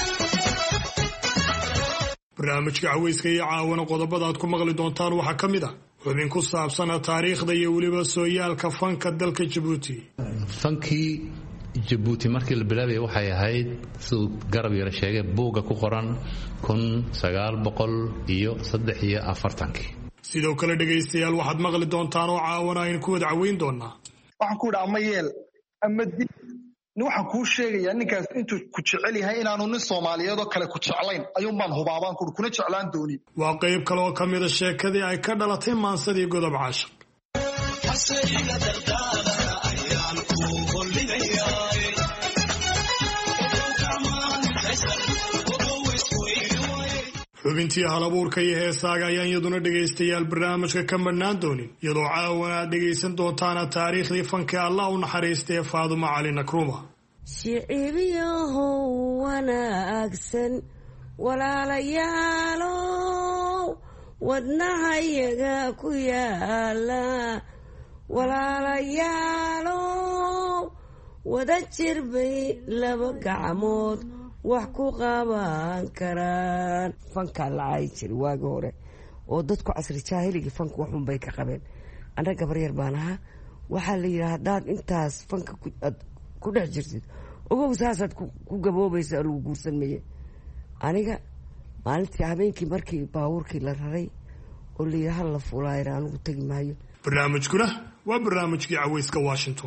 barnaamijka cawayska iyo caawana qodobada aad ku maqli doontaan waxaa ka mid ah xubin ku saabsana taariikhda iyo weliba sooyaalka fanka dalka jabuuti. fankii jabuuti markii la bilaabaya waxay ahayd siduu garab yara sheegay buugga ku qoran kun sagaal boqol iyo saddex iyo afartankii. sidoo kale dhegaystayaal waxaad maqli doontaan oo caawana aynu ku wada caweyn doonaa. waxaan ku idhi ama yeel ama dib waxaan kuu sheegayaa ninkaas intuu ku jecel yahay inaanu nin soomaaliyeed oo kale ku jeclayn ayuunbaan hubaabaan kuhi kuna jeclaan doonin. waa qayb kale oo ka mida sheekadii ay ka dhalatay maansadii godob caashaq. xubintii halabuurka iyo heesaaga ayaan iyaduna dhegaystayaal barnaamijka ka madhnaan doonin iyadoo caawana aad dhegaysan doontaana taariikhdii fanka allah u naxariistay ee faadumo cali nakruuma. shicibyahow wanaagsan walaalayaalow wadnahayaga ku yaala walaalayaalow wada jir bay laba gacmood wax ku qaban karaan. fankaa la caayi jiray waagi hore oo dadku casri jaahiligii fanka waxun bay ka qabeen. anna gabar yar baan ahaa. waxaa la yidhaha haddaad intaas fanka aad ku dhex jirtid ogow saasaad ku gaboobaysa lagu guursan maye. aniga maalintii habeenkii markii baabuurkii la raray oo la yidhaha la fuulaayra anigu tegi maayo. barnaamijkuna waa barnaamijkii cawayska washington.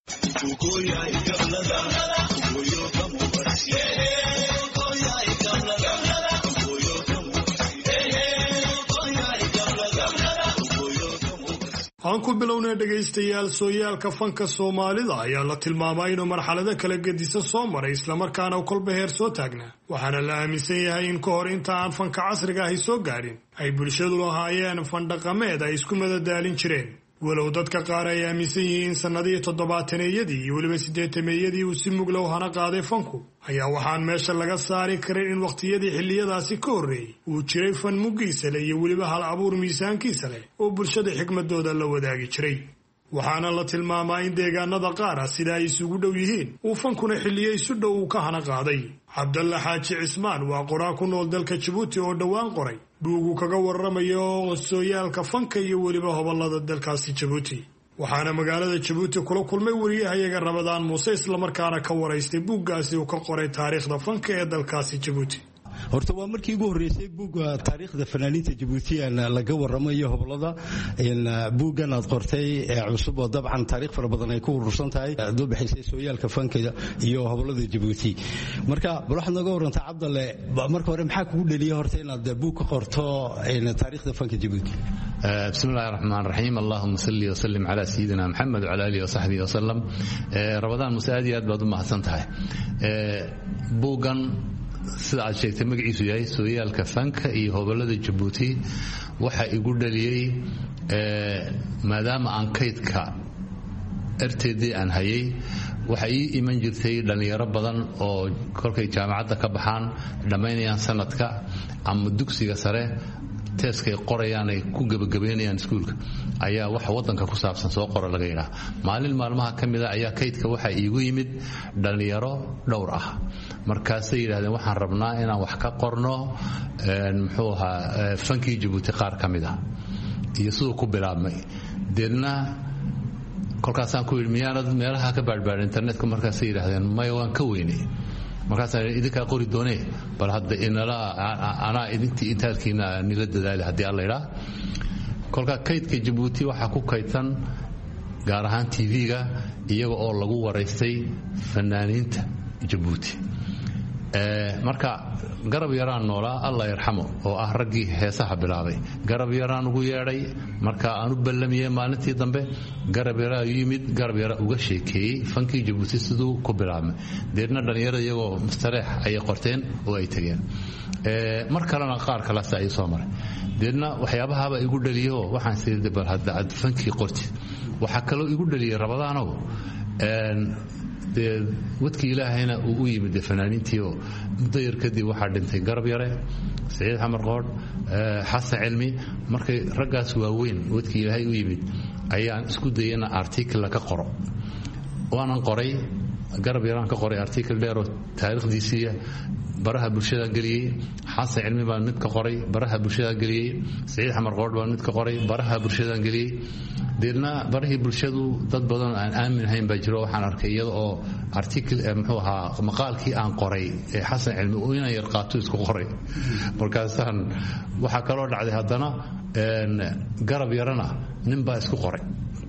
aan ku bilownay dhegaystayaal sooyaalka fanka soomaalida ayaa la tilmaamaa inuu marxalado kala gedisan soo maray islamarkaana kolba heer soo taagnaa. waxaana la aaminsan yahay in ka hor inta aan fanka casriga ahi soo gaadhin ay bulshadu lahaayeen fandhaqameed ay isku madadaalin jireen. walow dadka qaar ay aaminsan yihiin sannadihii toddobaataneyadii iyo weliba siddeetameeyadii uu si muglow hana qaaday fanku ayaa waxaan meesha laga saari karin in wakhtiyadii xilliyadaasi ka horreeyey uu jiray fan muggiisa leh iyo weliba hal abuur miisaankiisa leh oo bulshada xikmadooda la wadaagi jiray. waxaana la tilmaamaa in deegaanada qaar ah sida ay isugu dhow yihiin uu fankuna xilliyo isu dhow uu ka hana qaaday. cabdalla xaaji cismaan waa qoraa ku nool dalka jabuuti oo dhowaan qoray buugu kaga warramayo sooyaalka fanka iyo weliba hobolada dalkaasi jabuuti. waxaana magaalada jabuuti kula kulmay wariyahayaga rabadaan muuse islamarkaana ka waraystay buuggaasi uu ka qoray taariikhda fanka ee dalkaasi jabuuti. horta waa markii ugu horreysay buugga taariikhda fanaaniinta jabuutiyan laga warramayo hobolada. buuggan aad qortay ee cusub oo dabcan taariikh fara badan ay ku urursan tahay aad u bixisay sooyaalka fanka iyo hobolada jabuuti. marka bal waxaad nooga warantaa cabdalle marka hore maxaa kugu dheliyay horta inaad buug ka qorto taariikhda fanka jabuuti? bismi illahi raxmaan raxiim allahuma salli wasalim calaa sayidina maxamed wacala alihi wasaxbihi wasalam. rabadaan muse aad iyo aad baad u mahadsan tahay. buuggan sida aad sheegtay magaciisu yahay sooyaalka fanka iyo hobolada jabuuti waxa igu dhaliyey maadaama aan kaydka erteedii aan hayay waxa ii iman jirtay dhallinyaro badan oo kolkay jaamacadda ka baxaan dhammaynayaan sanadka ama dugsiga sare teeskay qorayaan ay ku gebagabaynayaan iskuulka ayaa waxa waddanka ku saabsan soo qora laga yidhaha. maalin maalmaha ka mid a ayaa kaydka waxaa iigu yimid dhallinyaro dhowr ah. markaasay yidhahdeen waxaan rabnaa inaan wax ka qorno muxuu ahaa fankii jabuuti qaar ka mid ah iyo siduu ku bilaabmay. deedna kolkaasaan ku yidhi miyaanad meelaha ka baadhbaadha internetka markaasay yidhaahdeen maya waan ka weynay markaasaan idinkaa qori doonee bal hadda inala anaa idintii intaalkiina nila dadaali haddii alla idhaa kolkaa kaydka jabuuti waxaa ku kaydsan gaar ahaan tv-ga iyaga oo lagu waraystay fanaaniinta jabuuti marka garab yaraan noolaa allah yarxamo oo ah raggii heesaha bilaabay garab yaraan ugu yeedhay marka aan u ballamiyey maalintii dambe garab yaraa yimid garab yara uga sheekeeyey fankii jabuuti siduu ku bilaabmay deedna dhallinyarada iyagoo mustareex ayay qorteen oo ay tegeen mar kalena qaar kalaas ay soo maray deedna waxyaabahaaba igu dhaliyo waxaan sidii bal hadda ad fankii qorti waxaa kaloo igu dhaliyay rabadaanow dee wadkii ilaahayna uu u yimid dee fanaaniintii oo muddo yar kadib waxaa dhintay garab yare saciid xamar qoodh xasan cilmi markay raggaas waaweyn wadkii ilaahay u yimid ayaan isku dayay ina article ka qoro waanan qoray garab yaraan ka qoray article dheeroo taariikhdiisiiya baraha bulshada geliyey xasan cilmi baan mid ka qoray baraha bulshada geliyey saciid xamar qoodh baan mid ka qoray baraha bulshada geliyey deedna barahii bulshadu dad badan aan aamin ahayn baa jiro waxaan arkay iyada oo article muxuu ahaa maqaalkii aan qoray ee xasan cilmi uu inaan yar qaato isku qoray markaasaan waxaa kaloo dhacday haddana garab yarana nin baa isku qoray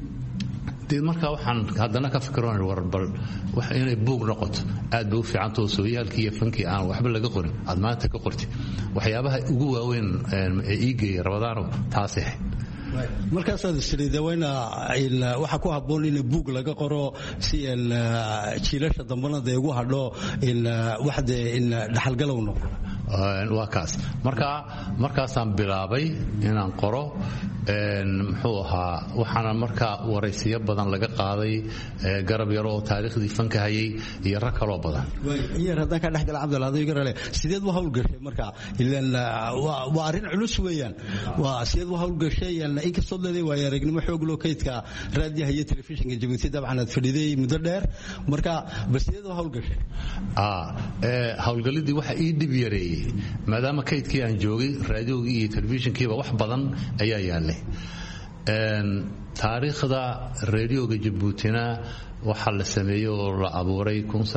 markaa waxaan haddana ka fikroon war bal wax inay buug noqoto aad bay u fiicantao sooyaalkii iyo fankii aan waxba laga qorin aad maanta ka qorti waxyaabaha ugu waaweyn ee ii geeyay rabadaano taasay ahayd markaasaad isriidawayna waxaa ku habboon in buug laga qoro si jiilasha dambana dee ugu hadho waxde dhaxalgalow noqdo waa kaas marka markaasaan bilaabay inaan qoro muxuu ahaa waxaana markaa waraysiyo badan laga qaaday garab yaro oo taariikhdii fanka hayay iyo rag kaloo badan yar haddaan kaa dhexgala cabdilaaday garale sideed u hawlgashay marka ilaan waa arrin culus weeyaan waa sideed u hawlgashay inkastoo leeday waayo aragnimo xoog loo kaydka raadiyaha iyo telefishinka jabuuti dabcan aad fadhiday muddo dheer marka bal sideed u hawlgashay hawlgalidii waxa ii dhib yareeyey maadaama kaydkii aan joogay raadiogii iyo telefishinkiiba wax badan ayaa yaallay taariikhda radioga jabuutina waxaa la sameeyey oo la abuuray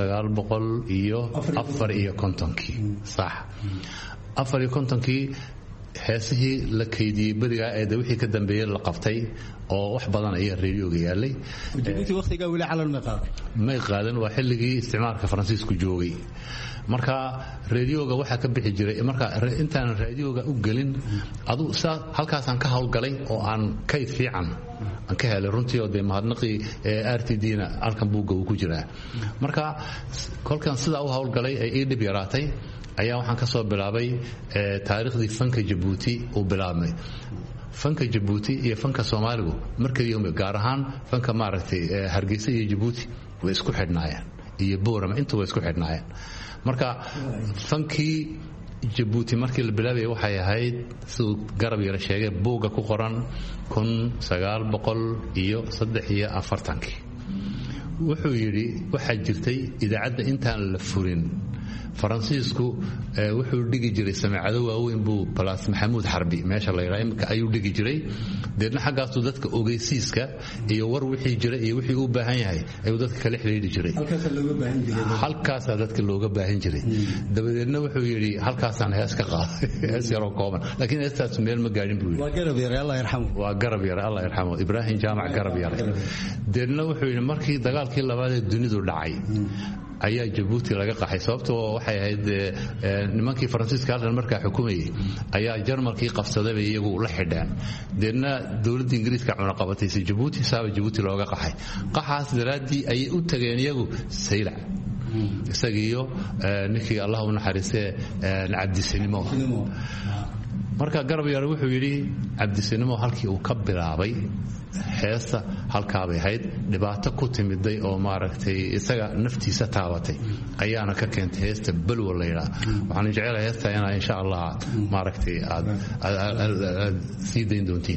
iyo afar iyo kontonkii sax afar iyo kontonkii heesihii la kaydiyey berigaa eede wixii ka dambeeyey la qabtay oo wax badan ayaa radioga yaallay waqtigaa weli calan may qaadan may qaadan waa xilligii isticmaalka faransiisku joogay marka radioga waxaa ka bixi jiray marka intaanan radioga u gelin adu saa halkaasaan ka hawlgalay oo aan kayd fiican aan ka helay runtii oo dee mahadnaqii r t d-na halkan buugga uu ku jiraa marka kolkan sidaa u hawlgalay ee ii dhib yaraatay ayaa waxaan ka soo bilaabay taariikhdii fanka jabuuti uu bilaabmay fanka jabuuti iyo fanka soomaaligu markaliya gaar ahaan fanka maaragtay hargeysa iyo jabuuti way isku xidhnaayeen iyo boorama intu way isku xidhnaayeen marka fankii jabuuti markii la bilaabaya waxay ahayd siduu garab yara sheegay buugga ku qoran kun sagaal boqol iyo saddex iyo afartankii wuxuu yidhi waxaa jirtay idaacadda intaan la furin faransiisku wuxuu dhigi jiray sameecado waaweyn buu balaas maxamuud xarbi meesha la yidhaa imika ayuu dhigi jiray deedna xaggaasuu dadka ogeysiiska iyo war wixii jira iyo wixii uu baahan yahay ayuu dadka kala xidhiidhi jiray halkaasaa dadka looga baahan jiray dabadeedna wuxuu yidhi halkaasaan hees ka qaaday hees yaroo kooban laakiin heestaas meel ma gaadhin buu waa garab yare allah yarxamo waa garab yare allah yarxamo ibraahim jaamac garab yare deedna wuxuu yidhi markii dagaalkii labaad ee dunidu dhacay ayaa jabuuti laga qaxay sababtoo waxay ahayd nimankii faransiiska halkan markaa xukumayay ayaa jarmalkii qabsadayba iyagu la xidheen deedna dowladda ingiriiska cunaqabataysa jabuuti saaba jabuuti looga qaxay qaxaas daraaddii ayay u tageen iyagu saylac isagiiyo ninkii allah u naxariistee cabdisinimo marka garab yare wuxuu yidhi cabdisinimo halkii uu ka bilaabay heesta halkaabay ahayd dhibaato ku timiday oo maaragtay isaga naftiisa taabatay ayaana ka keentay heesta balwa la yidhaa waxaan jecelahay heesta inaa insha allah maaragtay aad aad sii dayn doontiin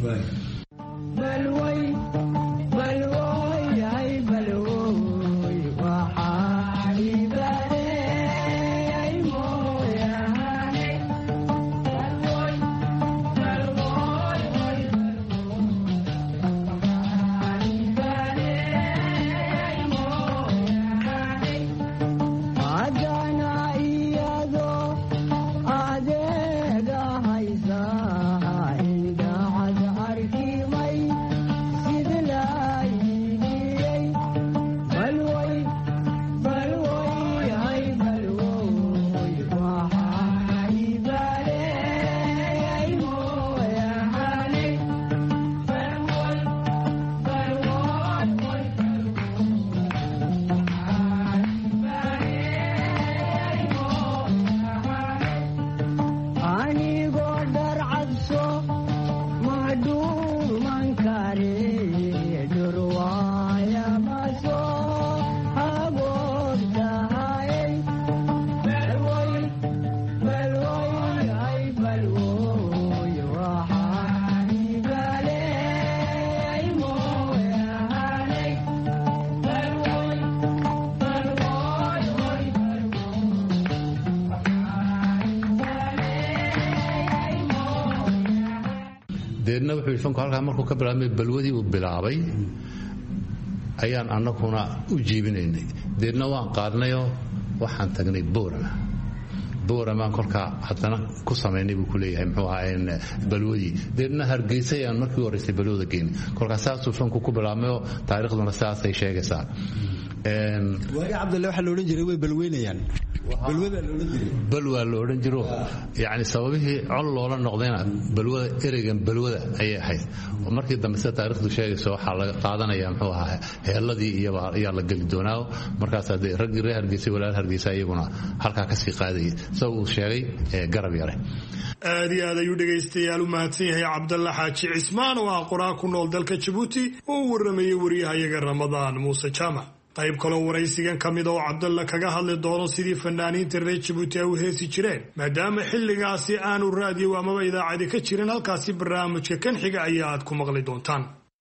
deedna wuxuu yidhi fanku halkaa markuu ka bilaabmay balwadii uu bilaabay ayaan annaguna u jiibinaynay deedna waan qaadnayoo waxaan tagnay boorama booramaan kolkaa haddana ku samaynay buu ku leeyahay muxuu ahaa balwadii deedna hargeysa ayaan markii horreysay balwada geynay kolkaa saasuu fanku ku bilaabmayoo taariikhduna sidaasay sheegaysaa waagi cabdalle waxaa la odhan jiray way balweynayaan balwada la odhan jiray balwaa la odhan jiro yacni sababihii col loola noqdayna balwada ereygan balwada ayay ahayd markii dambe sida taariikhdu sheegayso waxaa laga qaadanaya muxuu ahaa heelladii iyaba ayaa la geli doonaa markaas haddee raggii reer hargeysa walaal hargeysa iyaguna halkaa kasii qaadayay sida uu sheegay garab yare aad iyo aad ayuu dhegaystayaal u mahadsan yahay cabdalla xaaji cismaan oo ah qoraa ku nool dalka jabuuti oo u warramayay wariyahayaga ramadaan muuse jaamac qayb kaloo waraysigan ka mid oo cabdalla kaga hadli doono sidii fanaaniinta reer jabuuti ay u heesi jireen maadaama xilligaasi aanu raadiyo amaba idaacadi ka jirin halkaasi barnaamijka kan xiga ayaa aad ku maqli doontaan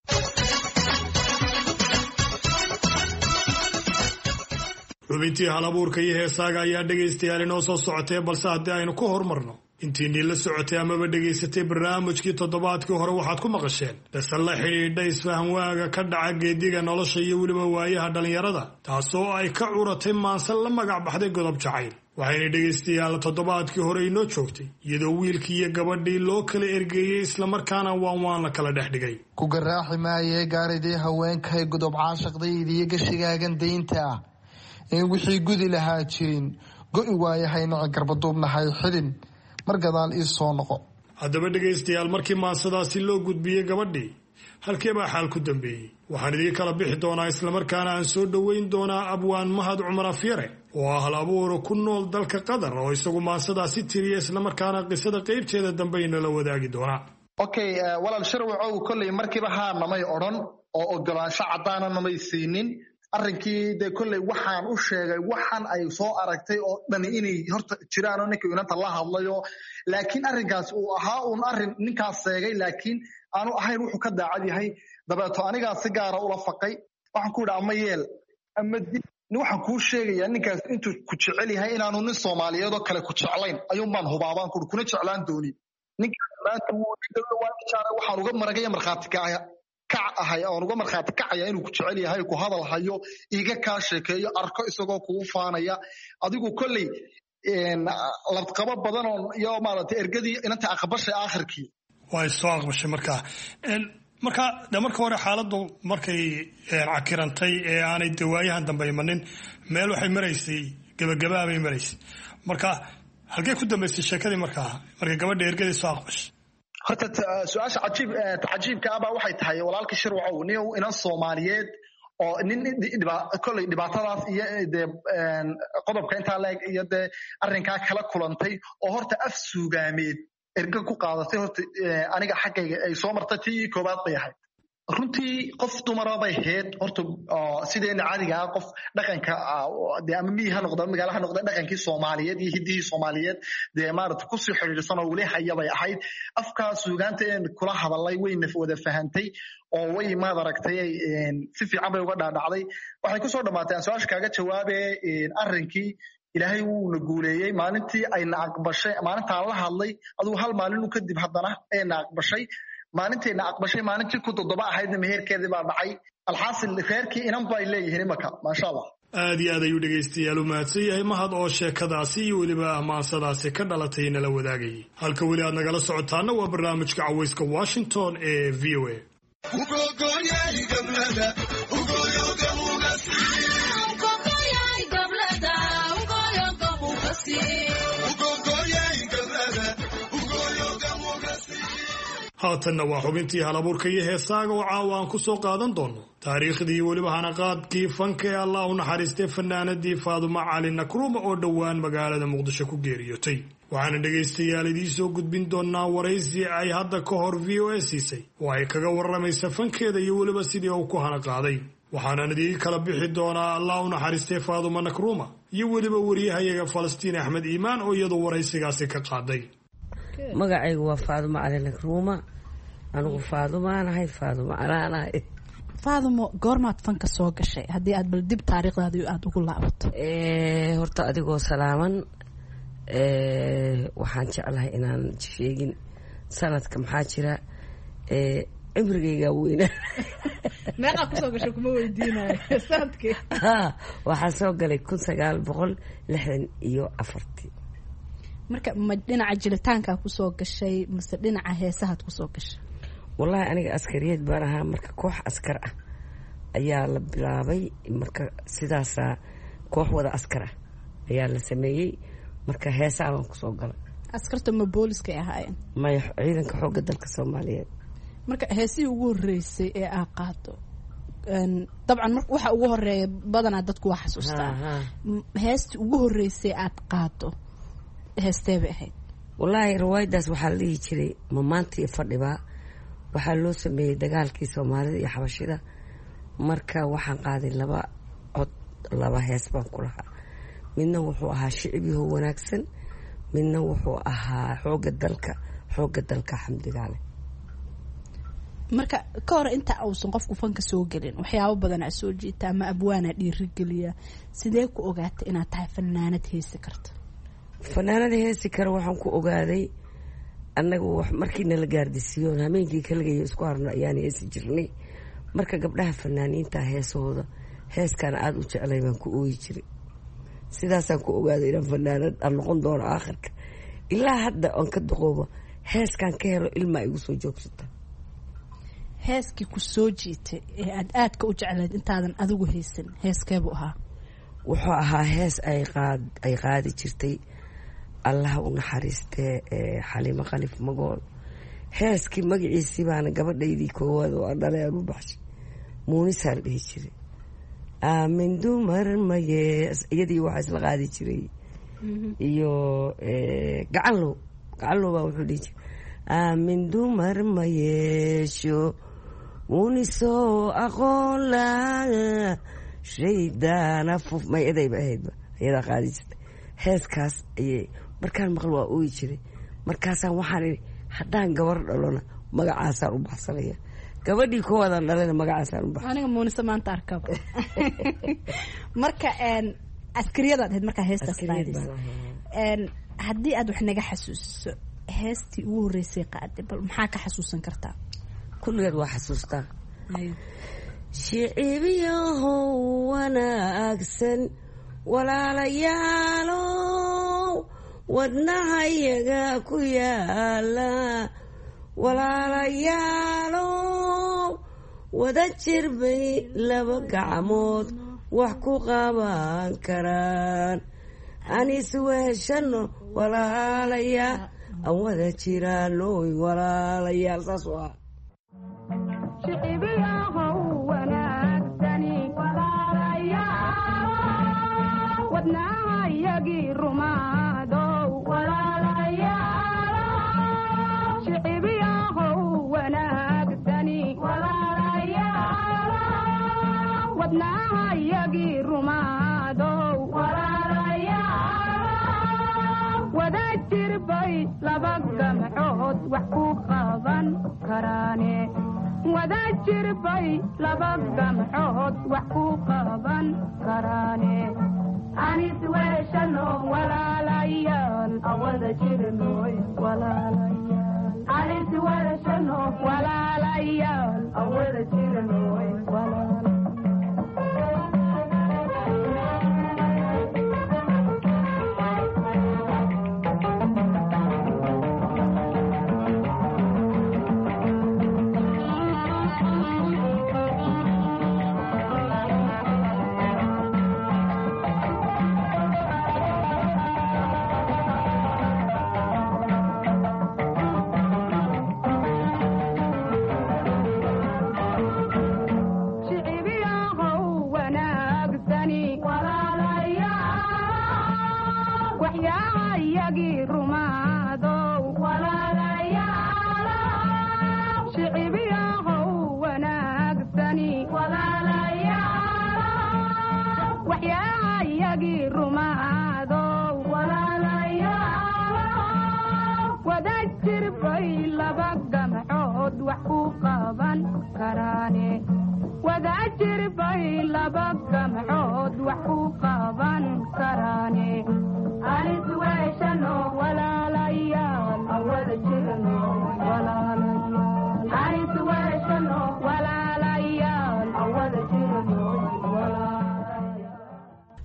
xubintii halabuurka iyo heesaaga ayaa dhegaystayaal inoo soo socotee balse haddii aynu ku horumarno intiinii la socotay amaba dhegaysatay barnaamijkii toddobaadkii hore waxaad ku maqasheen dhase la xidhiidha isfahamwaaga ka dhaca geediga nolosha iyo weliba waayaha dhallinyarada taasoo ay ka curatay maanse la magac baxday godob jacayl waxayna dhegaystayaal toddobaadkii hore inoo joogtay iyadoo wiilkii iyo gabadhii loo kala ergeeyey islamarkaana waan waan la kala dhex dhigay ku garaaxi maayee gaaridii haweenkahay godob caashaqdaydiiyo gashigaagan daynta ah in wixii gudi lahaa jirin go'i waayahay naci garbaduubnahay xidhin mar gadaal ii soo noqo haddaba dhegaystayaal markii maansadaasi loo gudbiyey gabadhii halkee baa xaal ku dambeeyey waxaan idii kala bixi doonaa islamarkaana aan soo dhoweyn doonaa abwaan mahad cumar afyare oo ah hal abuura ku nool dalka qatar oo isagu maansadaasi tiriya islamarkaana qisada qaybteeda dambe inala wadaagi doonaa okay walaal sharwacow kolley markiiba haa namay odhan oo ogolaansho caddaana namay siinin arrinkii dee kolley waxaan u sheegay waxan ay soo aragtay oo dhani inay horta jiraanoo ninkii inanta la hadlayo laakiin arrinkaas uu ahaa uun arrin ninkaas sheegay laakiin aanu ahayn wuxuu ka daacad yahay dabeeto anigaa si gaara ula faqay waxaan ku yidhi ama yeel ama di waxaan kuu sheegayaa ninkaas intuu ku jecel yahay inaanu nin soomaaliyeed oo kale ku jeclayn ayuunbaan hubaabaan kuhi kuna jeclaan doonin ninkaas maanta waxaan uga maragaya markhaati kacaya kac ahay oon uga markhaati kacaya inuu ku jecel yahay ku hadal hayo iga kaa sheekeeyo arko isagoo kugu faanaya adigu kolley labqabo badan oo iyo maaragtay ergadii inanta aqbashay aakhirkii way soo aqbashay markaa marka de marka hore xaaladdu markay cakirantay ee aanay dawaayahan dambe imanin meel waxay maraysay gabagabaabay maraysay marka halkee ku dambaysay sheekadii markaa markay gabadha ergadii soo aqbashay horta su-aasha cajiib cajiibka ah baa waxay tahay walaalkii shirwacow nin inan soomaaliyeed oo nin kolley dhibaatadaas iyo dee qodobka intaa leeg iyo dee arrinkaa kala kulantay oo horta af suugaameed erga ku qaadatay horta aniga xaggayga ay soo martay tii koobaad bay ahayd runtii qof dumara bay ahayd horta sideena caadiga ah qof dhaqanka dee ama miyi ha noqda magaala ha noqda dhaqankii soomaaliyeed iyo hiddihii soomaaliyeed dee maaragta kusii xidhiidhsan oo weli haya bay ahayd afkaa suugaanta een kula hadalay wayna wada fahantay oo way maad aragtay si fiican bay uga dhaadhacday waxay kusoo dhammaatay aan su-aasha kaaga jawaabe arrinkii ilaahay wuuna guuleeyey maalintii ayna aqbashay maalintaan la hadlay adugu hal maalinu kadib haddana ayna aqbashay maalintayna aqbashay maalintii ku toddoba ahaydna meherkeedii baa dhacay alxaasil reerkii inan bay leeyihiin imaka maasha allah aad iyo aad ayuu dhegaystayaal u mahadsan yahay mahad oo sheekadaasi iyo weliba amaansadaasi ka dhalatay nala wadaagayay halka weli aad nagala socotaana waa barnaamijka cawayska washington ee v o a haatanna waa xubintii halabuurka iyo heesaaga oo caawa aan ku soo qaadan doono taariikhdii weliba hanaqaadkii fanka ee allah u naxariistay fanaanadii faadumo cali nakruuma oo dhowaan magaalada muqdisho ku geeriyootay waxaana dhegaystayaal idiin soo gudbin doonaa waraysi ay hadda ka hor v o a siisay oo ay kaga warramaysa fankeeda iyo weliba sidii uu ku hanaqaaday waxaanan idiin kala bixi doonaa allah u naxariistay faadumo nakruuma iyo weliba wariyahayaga falastiin axmed iimaan oo iyadu waraysigaasi ka qaaday magacaygu waa faadumo cali nakruuma anigu faadumaanahay faadumo calaanahay faadumo goormaad fanka soo gashay haddii aad bal dib taariikhdaadi aada ugu laabato horta adigoo salaaman waxaan jeclahay inaan sheegin sanadka maxaa jira cimrigaygaa weyna meeqaa kusoo gashay kuma weydiinayo sanadkii waxaa soo galay kun sagaal boqol lixdan iyo afartii marka ma dhinaca jilitaankaa kusoo gashay mase dhinaca heesahaad kusoo gashay wallaahi aniga askariyad baan ahaa marka koox askar ah ayaa la bilaabay marka sidaasaa koox wada askar ah ayaa la sameeyey marka heesaa baan kusoo galay askarta ma booliskay ahaayeen maya ciidanka xoogga dalka soomaaliyeed marka heesihii ugu horreysay ee aa qaado dabcan marka waxa ugu horeeya badanaa dadku waa xasuustaa heestii ugu horreysay aad qaado heestee bay ahayd wallaahi riwaayadaas waxaa la dhihi jiray mamaanta iyo fadhibaa waxaa loo sameeyey dagaalkii soomaalida iyo xabashida marka waxaan qaaday laba cod laba hees baan ku lahaa midna wuxuu ahaa shicibyaho wanaagsan midna wuxuu ahaa xoogga dalka xoogga dalka xamdigaale marka ka hor inta uusan qofku fanka soo gelin waxyaabo badan aa soo jiita ama abwaana dhiirigeliya sidee ku ogaatay inaad tahay fanaanad heesi karta fanaanada heesi kara waxaan ku ogaaday annagu markii nala gaardisiiyoon hameenkii kaligayo isku harno ayaan heesi jirnay marka gabdhaha fanaaniinta heesahooda heeskaan aada u jeclay baan ku ooyi jiray sidaasaan ku ogaaday inaan fanaanad aan noqon doono aakhirka ilaa hadda oon ka duqoobo heeskaan ka helo ilmaa igu soo joogsata heeskii ku soo jiitay ee aad aadka u jeclayd intaadan adigu haysan heeskeebuu ahaa wuxuu ahaa hees ay qaad ay qaadi jirtay allaha u naxariistee xaliimo qalif magool heeskii magaciisii baana gabadhaydii koowaad oo aan dhalay aan u baxshay muunisaa la dhihi jiray aamin dumar maye iyadii waxaa isla qaadi jiray iyo gacanlow gacanlow baa wuxuu dhihi jiray aamin dumar ma yeesho muunisoo aqoon laa shaydaana fuf may edayba ahaydba iyadaa qaadi jirtay heeskaas ayay markaan maqal waa ooyi jiray markaasaan waxaan idhi haddaan gabar dhalona magacaasaan u baxsanaya gabadhii koowaadaan dhalana magacaasaan u baxsan aniga muunisa maanta arkaba marka askariyadaad ahayd markaa heestaas qaadaysa haddii aad wax naga xasuusiso heestii ugu horreysay qaaday bal maxaa ka xasuusan kartaa kulligeed waa xasuustaa shicibiyahow wanaagsan walaalayaalow wadnahayaga ku yaala walaalayaalow wada jir bay laba gacmood wax ku qaban karaan aan isweeshano walaalayaal aan wada jiraanooy walaalayaal saas u ah shicibiyahow wanaagsani walaalayaal wadnaahayagii rumaadow walaalayaal shicibiyahow wanaagsani walaalayaal wadnaahayagii rumaadow walaalayaal wada jir bay laba gamcood wax ku qaban karaane wada jir bay laba gamcood wax ku qaban karaane anis weeshano walaalayaal awada jirnoy walaalayaal anis weeshano walaalayaal awada jirnoy walaalayaal I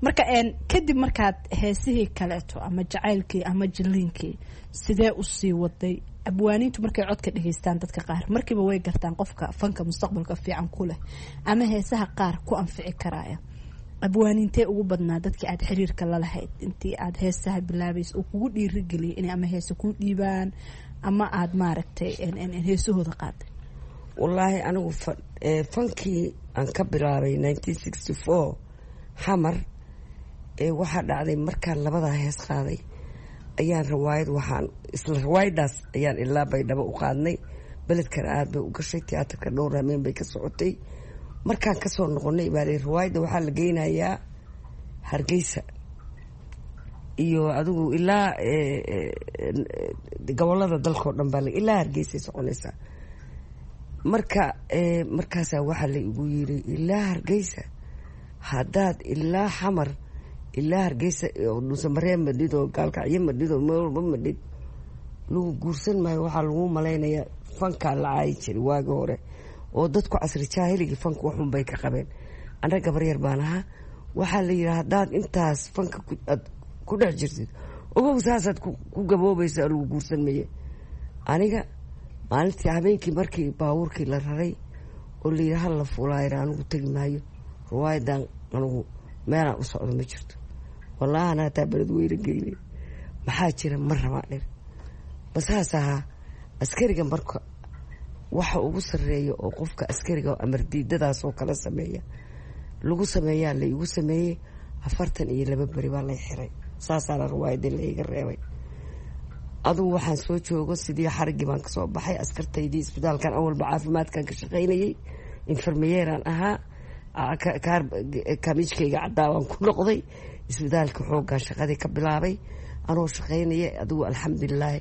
marka kadib markaad heesihii kaleeto ama jacaylkii ama jiliinkii sidee usii waday abwaaniintu markay codka dhegaystaan dadka qaar markiiba way gartaan qofka fanka mustaqbalka fiican ku leh ama heesaha qaar ku anfici karaya abwaaniintee ugu badnaa dadkii aad xiriirka la lahayd intii aad heesaha bilaabaysa oo kugu dhiirigeliyay inay ama heesa ku dhiibaan ama aad maaragtay heesahooda qaaday wallaahi anigu fankii aan ka bilaabay nineteen sixty four xamar ee waxaa dhacday markaan labadaa hees qaaday ayaan riwaayad waxaan isla riwaayadaas ayaan ilaa baydhabo u qaadnay beledkana aad bay u gashay tiyaatarka dhowr hameen bay ka socotay markaan kasoo noqonay baa riwaayadda waxaa la geynayaa Hargeysa iyo adigu ilaa gobolada dalkoo dhan baa ilaa Hargeysa soconaysa marka markaasaa waxaa la igu yiri ilaa Hargeysa haddaad ilaa xamar ilaa Hargeysa oo dhuusamaree madhid oo gaalkacyo madhid oo meelba madhid lagu guursan maayo waxaa lagu malaynayaa fankaa la caayi jiray waagi hore oo dadku casri jaahiligii fanka waxun bay ka qabeen anna gabar yar baan ahaa waxaa la yidhi haddaad intaas fanka aad ku dhex jirtid ogow saasaad ku gaboobaysa lagu guursan maye aniga maalintii habeenkii markii baabuurkii la raray oo la yidhi hal la fuulaayra anigu tegi maayo riwaayadan anigu meelaan u socdo ma jirto wallaahi anaa taa beled weyna geynay maxaa jira ma rabaa dhir basaas ahaa askariga marka waxa ugu sarreeya oo qofka askariga amar diidadaas oo kala sameeya lagu sameeyaa la igu sameeyey afartan iyo laba beri baa lay xiray saasaana riwaayadii la iga reebay adugu waxaan soo joogo sidii xarigii baan kasoo baxay askartaydii isbitaalkan awalba caafimaadkan ka shaqaynayay infermeyeeraan ahaa kaamiijkayga caddaa baan ku noqday isbitaalka xoogaan shaqadii ka bilaabay anoo shaqaynaya adigu alxamdulilaahi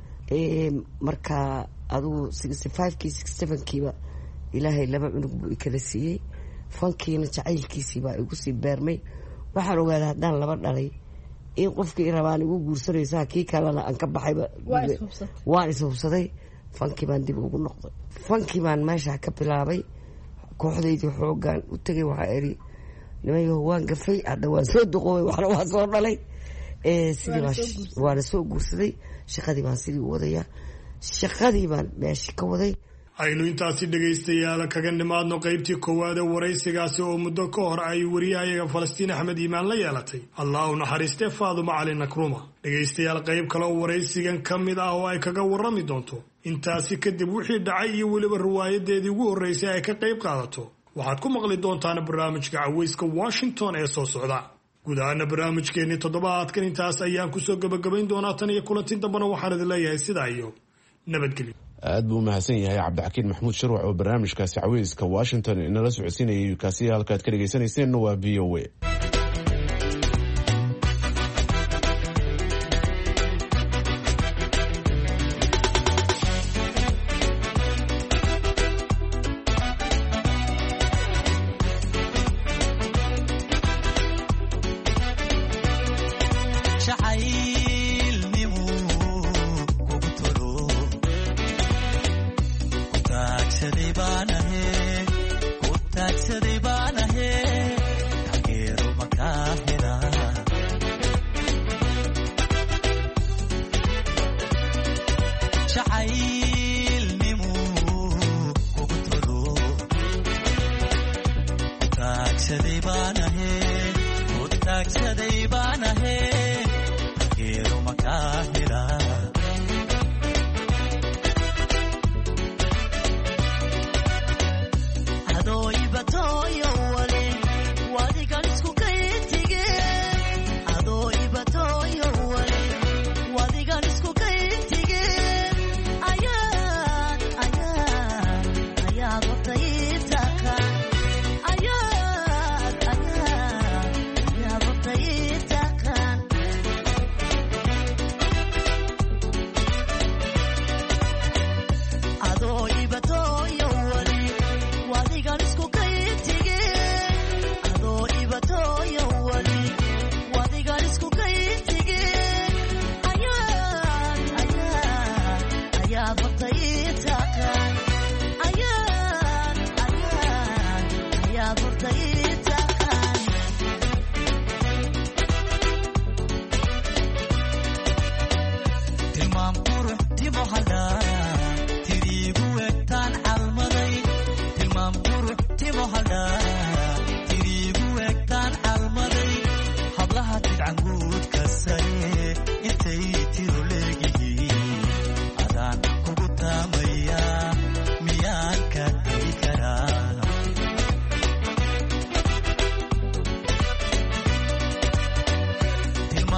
markaa adigu sixty fivekii sixty sevenkiiba ilaahay laba cunug buu ikala siiyey fankiina jacaylkiisii baa igu sii beermay waxaan ogaaday haddaan laba dhalay in qofkii rabaan igu guursanaysaa kii kalena aan ka baxayba waan ishubsaday fankii baan dib ugu noqday fankii baan meesha ka bilaabay kooxdaydii xoogaan u tegay waxaa eri nimayo waan gafay hadda waan soo duqoobay waxna waan soo dhalay sidii baan waana soo guursaday shaqadii baan sidii u wadayaa shaqadii baan meesha ka waday aynu intaasi dhegaystayaal kaga nimaadno qaybtii koowaad ee waraysigaasi oo muddo ka hor ay wariyahayaga falastiin axmed iimaan la yeelatay allah u naxariistee faadumo cali nakruma dhegaystayaal qayb kale oo waraysigan ka mid ah oo ay kaga warrami doonto intaasi kadib wixii dhacay iyo weliba riwaayadeedii ugu horraysay ay ka qayb qaadato waxaad ku maqli doontaan barnaamijka cawayska washington ee soo socda guud ahaana barnaamijkeennii toddobaadkan intaas ayaan kusoo gebagabayn doonaa tan iyo kulanti dambana waxaan idin leeyahay sidaa iyo nabadgelyo aad buu umahadsan yahay cabdixakiin maxamuud sharwac oo barnaamijkaasi caweyska washington inala socodsiinayay kaasi halkaad ka dhegaysanayseena waa v o a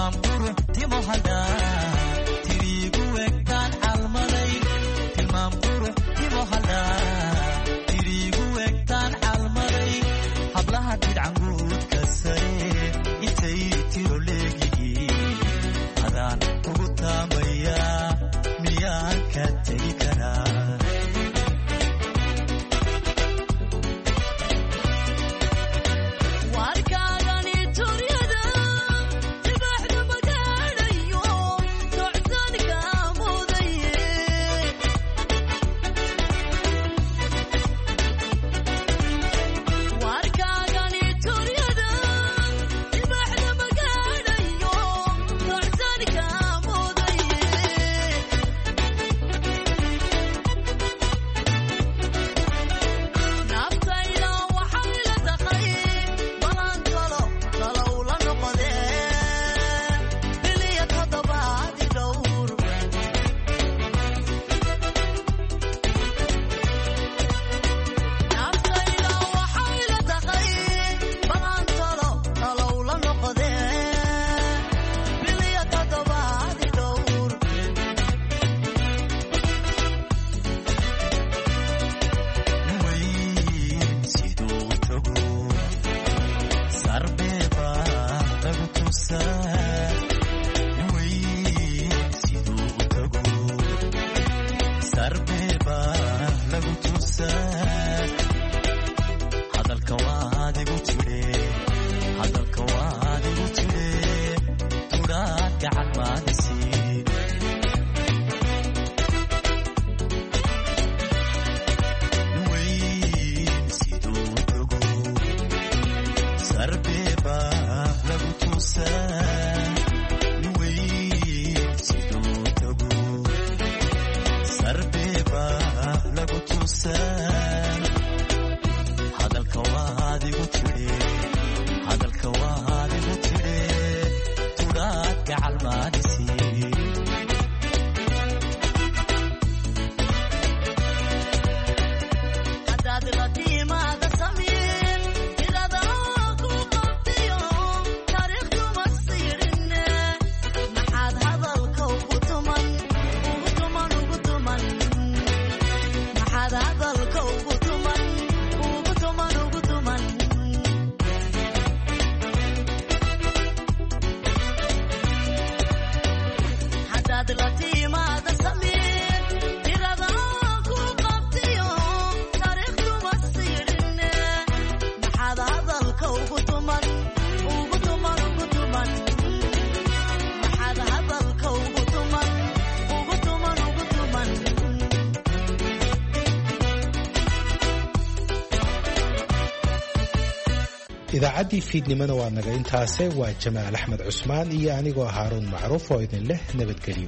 idaacaddii fiidnimana waa naga intaase waa jamaal axmed cusmaan iyo anigoo haaruun macruuf oo idin leh nabadgelyo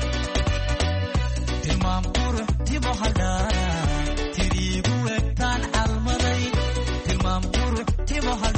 tilmaam qurux tibo haldhaa tiriigu egtaan calmaday tilmaam qurux tibo